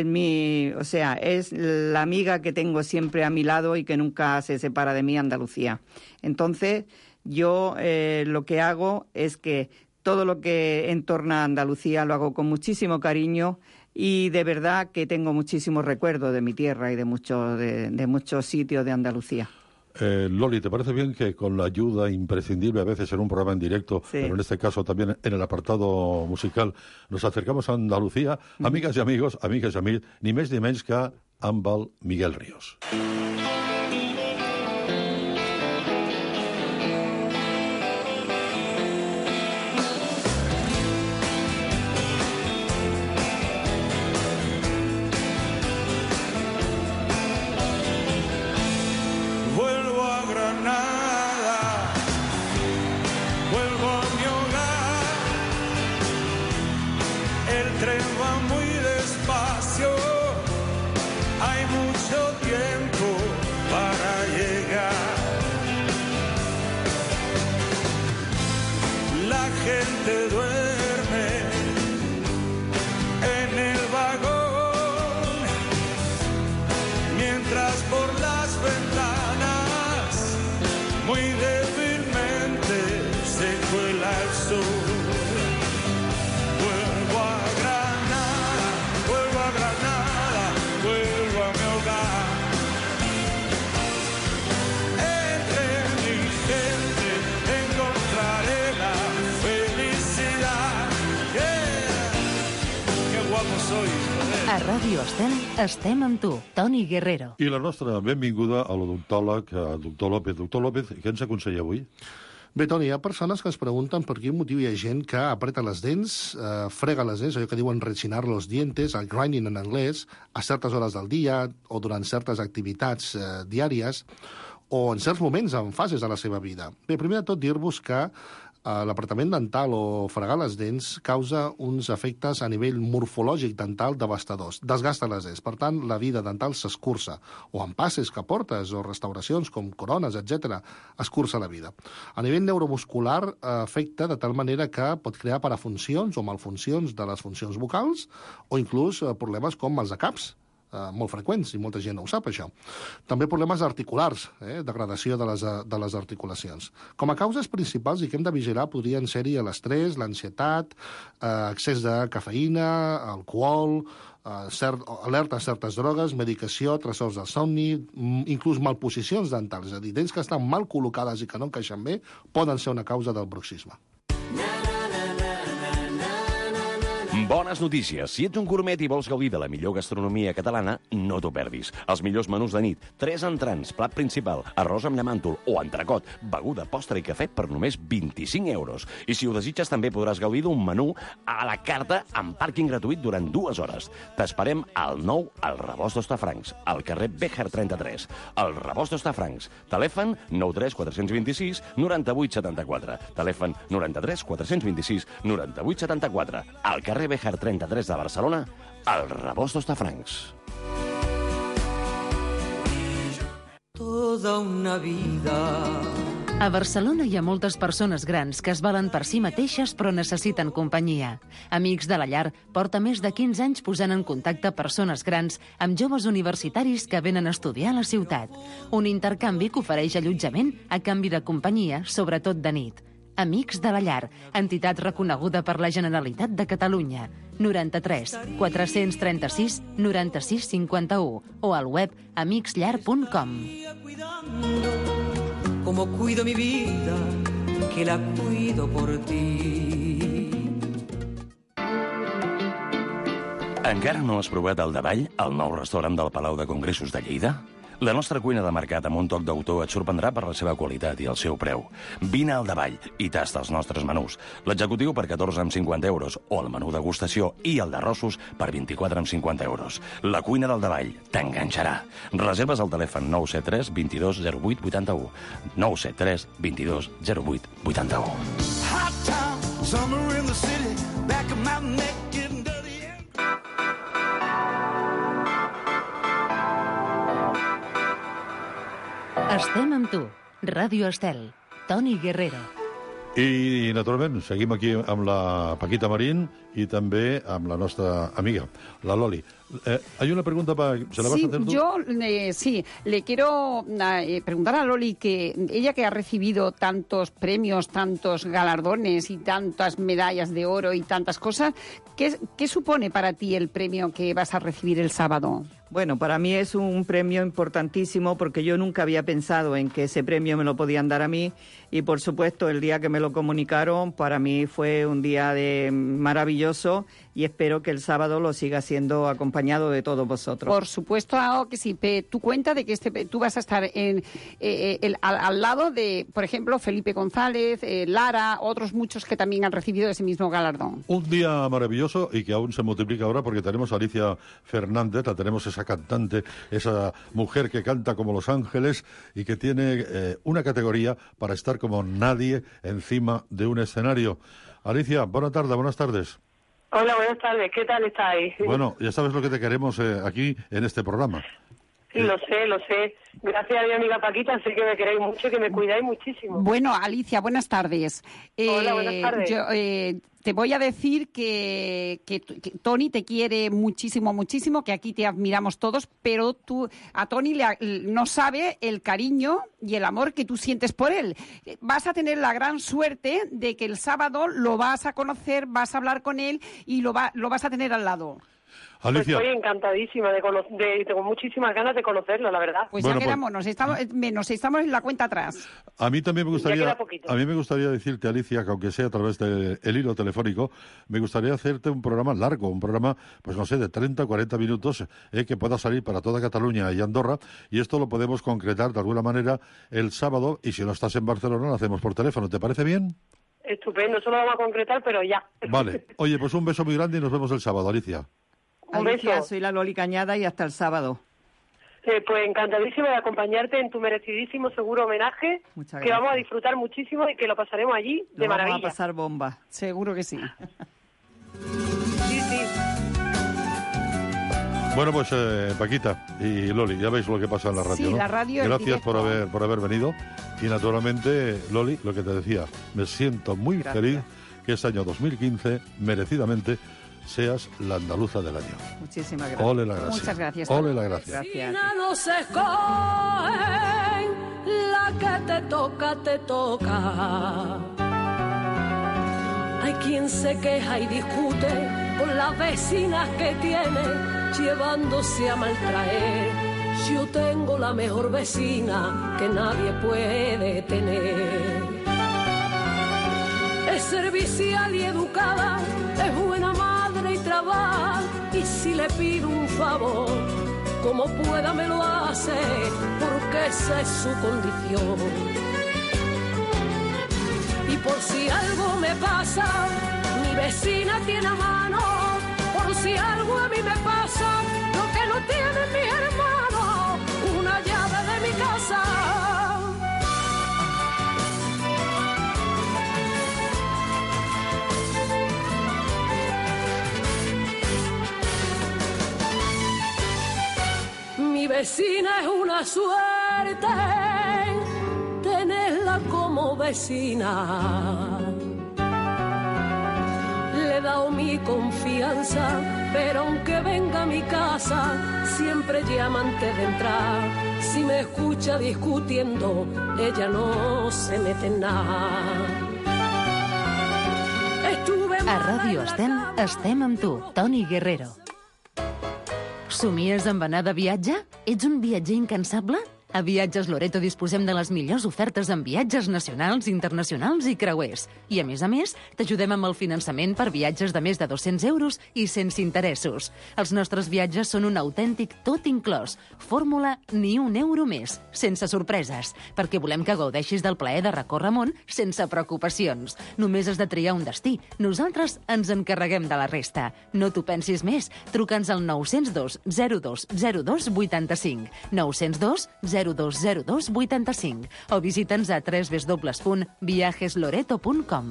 es la amiga que tengo siempre a mi lado y que nunca se separa de mí, Andalucía. Entonces, yo lo que hago es que todo lo que entorna a Andalucía lo hago con muchísimo cariño y de verdad que tengo muchísimos recuerdos de mi tierra y de muchos sitios de Andalucía. Loli, ¿te parece bien que con la ayuda imprescindible a veces en un programa en directo, pero en este caso también en el apartado musical, nos acercamos a Andalucía? Amigas y amigos, ni més ni menys que amb el Miguel Ríos. Vuelvo a Granada, A Ràdio Estel estem amb tu, Toni Guerrero. I la nostra benvinguda a l'odontòleg, doctor López. Doctor López, què ens aconsella avui? Bé, Toni, hi ha persones que es pregunten per quin motiu hi ha gent que apreta les dents, frega les dents, allò que diuen rechinar los dientes, el grinding en anglès, a certes hores del dia o durant certes activitats diàries o en certs moments, en fases de la seva vida. Bé, primer de tot dir-vos que l'apretament dental o fregar les dents causa uns efectes a nivell morfològic dental devastadors. Desgasta les dents. Per tant, la vida dental s'escurça. O en passes que portes, o restauracions com corones, etc., escurça la vida. A nivell neuromuscular afecta de tal manera que pot crear parafuncions o malfuncions de les funcions vocals o inclús problemes com els de caps, molt freqüents, i molta gent no ho sap, això. També problemes articulars, degradació de les articulacions. Com a causes principals i que hem de vigilar podrien ser-hi l'estrès, l'ansietat, excés de cafeïna, alcohol, alerta a certes drogues, medicació, trastorns del somni, inclús malposicions dentals, és a dir, dents que estan mal col·locades i que no encaixen bé, poden ser una causa del bruxisme. Bones notícies. Si ets un gourmet i vols gaudir de la millor gastronomia catalana, no t'ho perdis. Els millors menús de nit, 3 entrants, plat principal, arròs amb llamàntol o entrecot, beguda, postre i cafè per només 25 euros. I si ho desitges, també podràs gaudir d'un menú a la carta amb pàrquing gratuït durant 2 hores. T'esperem al nou al Rebost d'Hostafrancs, al carrer Béjar 33. El Rebost d'Hostafrancs. Telèfon 93 426 98 74. Telèfon 93 426 98 74. Al carrer Béjar 33 de Barcelona, al Rebost d'Hostafrancs. Toda una vida. A Barcelona hi ha moltes persones grans que es valen per si mateixes però necessiten companyia. Amics de la Llar porta més de 15 anys posant en contacte persones grans amb joves universitaris que venen a estudiar a la ciutat. Un intercanvi que ofereix allotjament a canvi de companyia, sobretot de nit. Amics de la Llar, entitat reconeguda per la Generalitat de Catalunya. 93 436 96 51 o al web amicsllar.com. Como cuido mi vida, que la cuido por ti. Encara no has provat el Davall, el nou restaurant del Palau de Congressos de Lleida? La nostra cuina de mercat amb un toc d'autor et sorprendrà per la seva qualitat i el seu preu. Vine al Davall i tasta els nostres menús. L'executiu per 14,50 euros o el menú degustació i el d'arrossos per 24,50 euros. La cuina del Davall t'enganxarà. Reserves al telèfon 973 22 08 81. 973 22 08 81. Hot town, summer in the city, back of my neck getting dirty. Estem amb tu. Ràdio Estel. Toni Guerrero. I, naturalment, seguim aquí amb la Paquita Marín y també amb la nostra amiga, la Loli. Hay una pregunta ¿se la vas a hacer tú? Yo sí, le quiero preguntar a Loli que ella que ha recibido tantos premios, tantos galardones y tantas medallas de oro y tantas cosas, ¿qué supone para ti el premio que vas a recibir el sábado? Bueno, para mí es un premio importantísimo porque yo nunca había pensado en que ese premio me lo podían dar a mí y, por supuesto, el día que me lo comunicaron, para mí fue un día maravilloso y espero que el sábado lo siga siendo acompañado de todos vosotros. Por supuesto, que sí. Tú cuenta de que tú vas a estar al lado de, por ejemplo, Felipe González, Lara, otros muchos que también han recibido ese mismo galardón. Un día maravilloso y que aún se multiplica ahora porque tenemos a Alicia Fernández, la tenemos esa cantante, esa mujer que canta como Los Ángeles y que tiene una categoría para estar como nadie encima de un escenario. Alicia, buenas tardes. Hola, buenas tardes. ¿Qué tal estáis? Bueno, ya sabes lo que te queremos aquí en este programa. Sí, lo sé. Gracias a mi amiga Paquita, sé que me queréis mucho y que me cuidáis muchísimo. Bueno, Alicia, buenas tardes. Hola, buenas tardes. Yo, te voy a decir que Toni te quiere muchísimo, que aquí te admiramos todos, pero a Toni no sabe el cariño y el amor que tú sientes por él. Vas a tener la gran suerte de que el sábado lo vas a conocer, vas a hablar con él y lo vas a tener al lado. Alicia. Pues estoy encantadísima tengo muchísimas ganas de conocerlo, la verdad. Pues ya quedamos, nos estamos en la cuenta atrás. A mí también me gustaría decirte, Alicia, que aunque sea a través del hilo telefónico, me gustaría hacerte un programa largo, un programa, pues no sé, de 30 o 40 minutos, que pueda salir para toda Cataluña y Andorra, y esto lo podemos concretar de alguna manera el sábado, y si no estás en Barcelona, lo hacemos por teléfono. ¿Te parece bien? Estupendo, eso lo vamos a concretar, pero ya. Vale. Oye, pues un beso muy grande y nos vemos el sábado, Alicia. Alicia, soy la Loli Cañada y hasta el sábado. Pues encantadísimo de acompañarte en tu merecidísimo seguro homenaje, que vamos a disfrutar muchísimo y que lo pasaremos allí de maravilla. Vamos a pasar bomba, seguro que sí. Sí, sí. Bueno, pues Paquita y Loli, ya veis lo que pasa en la radio, sí, ¿no? La radio. Gracias por haber venido. Y naturalmente, Loli, lo que te decía, me siento muy feliz que este año 2015, merecidamente, seas la andaluza del año. Muchísimas gracias. Ole la gracia. Muchas gracias. Ole la gracia. Gracias. No se escogen, la que te toca. Hay quien se queja y discute con las vecinas que tiene, llevándose a maltraer. Yo tengo la mejor vecina que nadie puede tener. Es servicial y educada, es buena madre y trabaja, y si le pido un favor, como pueda me lo hace, porque esa es su condición. Y por si algo me pasa, mi vecina tiene a mano, por si algo a mí me pasa, lo que no tienen mis hermanos, una llave de mi casa. Mi vecina es una suerte, tenerla como vecina. Le he dado mi confianza, pero aunque venga a mi casa, siempre llama antes de entrar. Si me escucha discutiendo, ella no se mete en nada. A Ràdio estem amb tu, Toni Guerrero. Somies amb anar de viatge? Ets un viatger incansable? A Viatges Loreto disposem de les millors ofertes en viatges nacionals, internacionals i creuers. I, a més, t'ajudem amb el finançament per viatges de més de 200 euros i sense interessos. Els nostres viatges són un autèntic tot inclòs. Fórmula ni un euro més, sense sorpreses, perquè volem que gaudeixis del plaer de recórrer món sense preocupacions. Només has de triar un destí. Nosaltres ens encarreguem de la resta. No t'ho pensis més. Truca'ns al 902 02 02 85. 902 0202 85 o visita'ns a www.viajesloreto.com.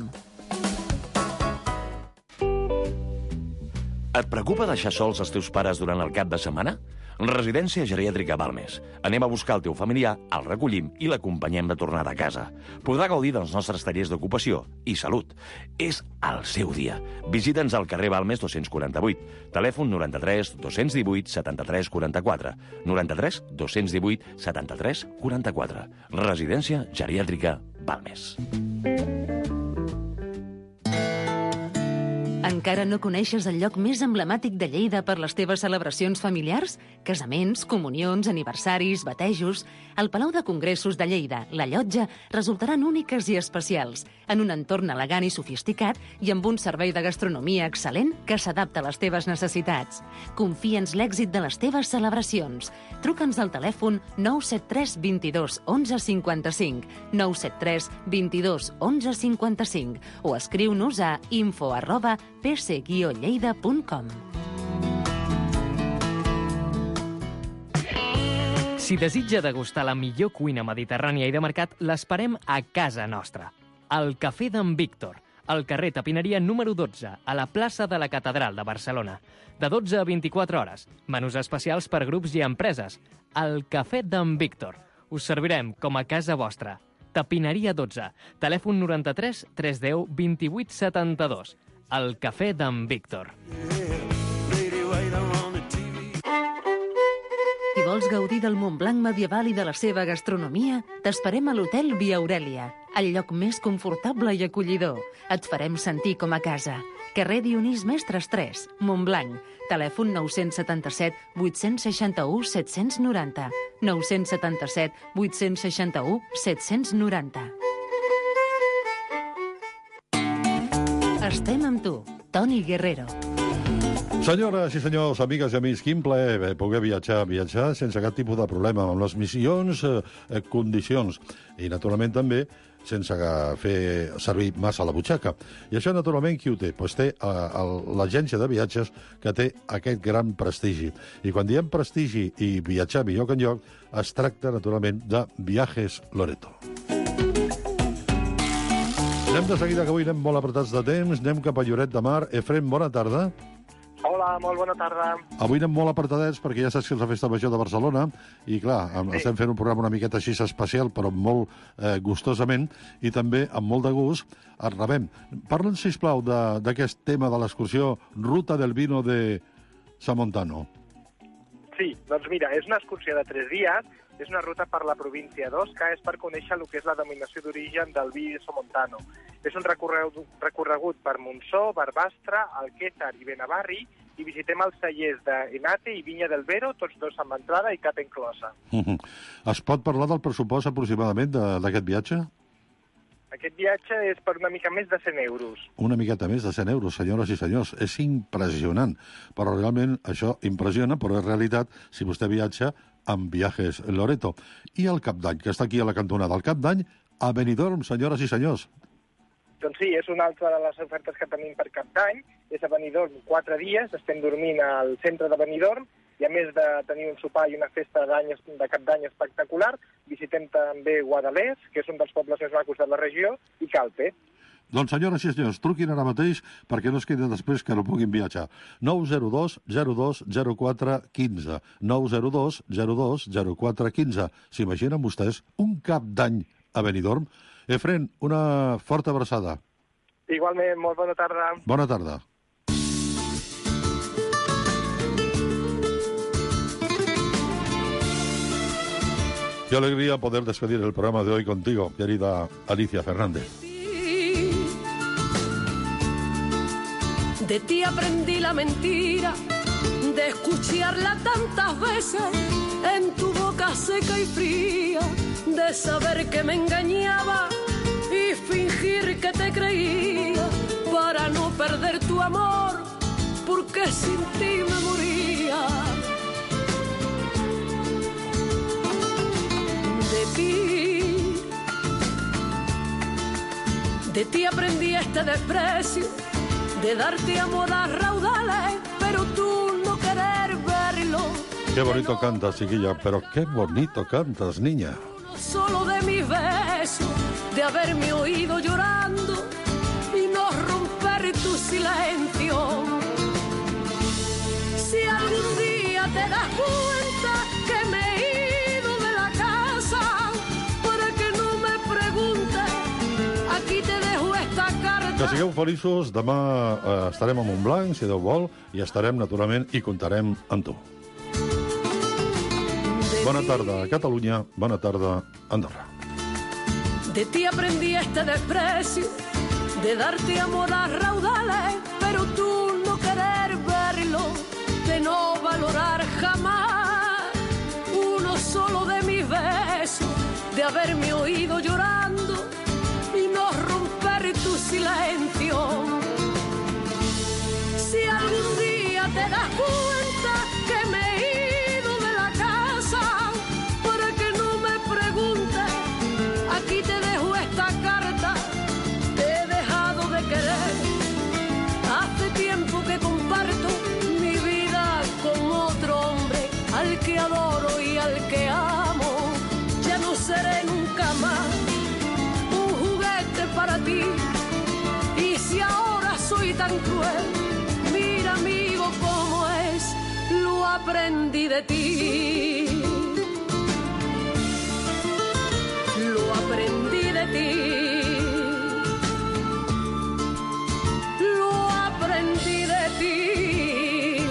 Et preocupa deixar sols els teus pares durant el cap de setmana? Residència Geriàtrica Balmes. Anem a buscar el teu familiar, el recollim i l'acompanyem de tornada a casa. Podrà gaudir dels nostres tallers d'ocupació i salut. És el seu dia. Visita'ns al carrer Balmes 248. Telèfon 93 218 73 44. 93 218 73 44. Residència Geriàtrica Balmes. Encara no coneixes el lloc més emblemàtic de Lleida per les teves celebracions familiars? Casaments, comunions, aniversaris, batejos... El Palau de Congressos de Lleida, la Llotja, resultaran úniques i especials, en un entorn elegant i sofisticat i amb un servei de gastronomia excel·lent que s'adapta a les teves necessitats. Confia'ns l'èxit de les teves celebracions. Truca'ns al telèfon 973 22 11 55, 973 22 11 55 o escriu-nos a info@pc-lleida.com. Si desitja degustar la millor cuina mediterrània i de mercat, l'esperem a casa nostra. Al Cafè d'en Víctor, al carrer Tapineria número 12, a la plaça de la Catedral de Barcelona. De 12 a 24 hores. Menús especials per grups i empreses. Al Cafè d'en Víctor. Us servirem com a casa vostra. Tapineria 12. Telèfon 93 310 28 72. El Cafè d'en Víctor. Si vols gaudir del Montblanc medieval i de la seva gastronomia, t'esperem a l'Hotel Via Aurèlia. el lloc més confortable i acollidor. Et farem sentir com a casa. Carrer Dionís Mestres 3, Montblanc. Telèfon 977 861 790. 977 861 790. Estem amb tu, Toni Guerrero. Senyores i senyors, amigues i amics, quin plaer poder viatjar sense cap tipus de problema, amb les missions, condicions, i naturalment també sense fer servir massa la butxaca. I això, naturalment, qui ho té? Doncs té l'agència de viatges que té aquest gran prestigi. I quan diem prestigi i viatjar millor que enlloc, es tracta, naturalment, de Viajes Loreto. Anem de seguida, que avui anem molt apretats de temps, anem cap a Lloret de Mar. Efrem, bona tarda. Hola, molt bona tarda. Avui anem molt apretadets perquè ja saps que és la Festa Major de Barcelona i, clar, estem fent un programa una miqueta així especial, però molt gustosament i també amb molt de gust. Et rebem. Parla'ns, sisplau, d'aquest tema de l'excursió Ruta del Vino de Samontano. Sí, doncs mira, és una excursió de 3 dies, és una ruta per la província d'Osca, és per conèixer el que és la denominació d'origen del vi Somontano. És un recorregut per Montsó, Barbastre, Alquézar i Benavarri, i visitem els cellers d'Enate i Vinya del Vero, tots dos amb entrada i cata inclosa. Es pot parlar del pressupost aproximadament d'aquest viatge? Aquest viatge és per una mica més de 100 euros. Una miqueta més de 100 euros, senyores i senyors. És impressionant. Però realment això impressiona, però és realitat si vostè viatja amb Viajes Loreto. I el Cap d'Any, que està aquí a la cantonada. El Cap d'Any a Benidorm, senyores i senyors. Doncs sí, és una altra de les ofertes que tenim per Cap d'Any. És a Benidorm 4 dies, estem dormint al centre de Benidorm, i a més de tenir un sopar i una festa de Cap d'Any espectacular, visitem també Guadalest, que és un dels pobles més macos de la regió, i Calpe. Doncs, senyores i senyors, truquin ara mateix perquè no es quedi després que no puguin viatjar. 902 02 04 15. 902 02 04 15. S'imaginen vostès un Cap d'Any a Benidorm? Efren, una forta abraçada. Igualment, molt bona tarda. Bona tarda. Qué alegría poder despedir el programa de hoy contigo, querida Alicia Fernández. De ti aprendí la mentira, de escucharla tantas veces en tu boca seca y fría, de saber que me engañaba y fingir que te creía para no perder tu amor, porque sin ti me moría. De ti aprendí este desprecio, de darte amor a raudales, pero tú no querer verlo. Qué bonito cantas, chiquilla, pero qué bonito cantas, niña. No solo de mis besos, de haberme oído llorando y no romper tu silencio. Si algún día te das cuenta que me he ido de la casa, para que no me preguntes, aquí te dejo esta carta. Que sigueu feliços, demà estarem a Montblanc, si Déu vol, i estarem, naturalment, i comptarem amb tu. Bona tarda a Catalunya, bona tarda a Andorra. De ti aprendí este desprecio, de darte amor a raudales, pero tú no querer verlo, de no valorar jamás uno solo de mis besos, de haberme oído llorando y no romper tu silencio. Si algún día te das cuenta que me he ido de la casa, para que no me preguntes, aquí te dejo esta carta. Te he dejado de querer, hace tiempo que comparto mi vida con otro hombre, al que adoro y al que amo. Ya no seré nunca más un juguete para ti. Y si ahora soy tan cruel, mira, amigo, cómo es, lo aprendí de ti. Lo aprendí de ti. Lo aprendí de ti.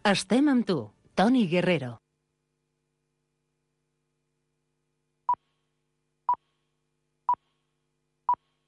Estem amb tu, Toni Guerrero.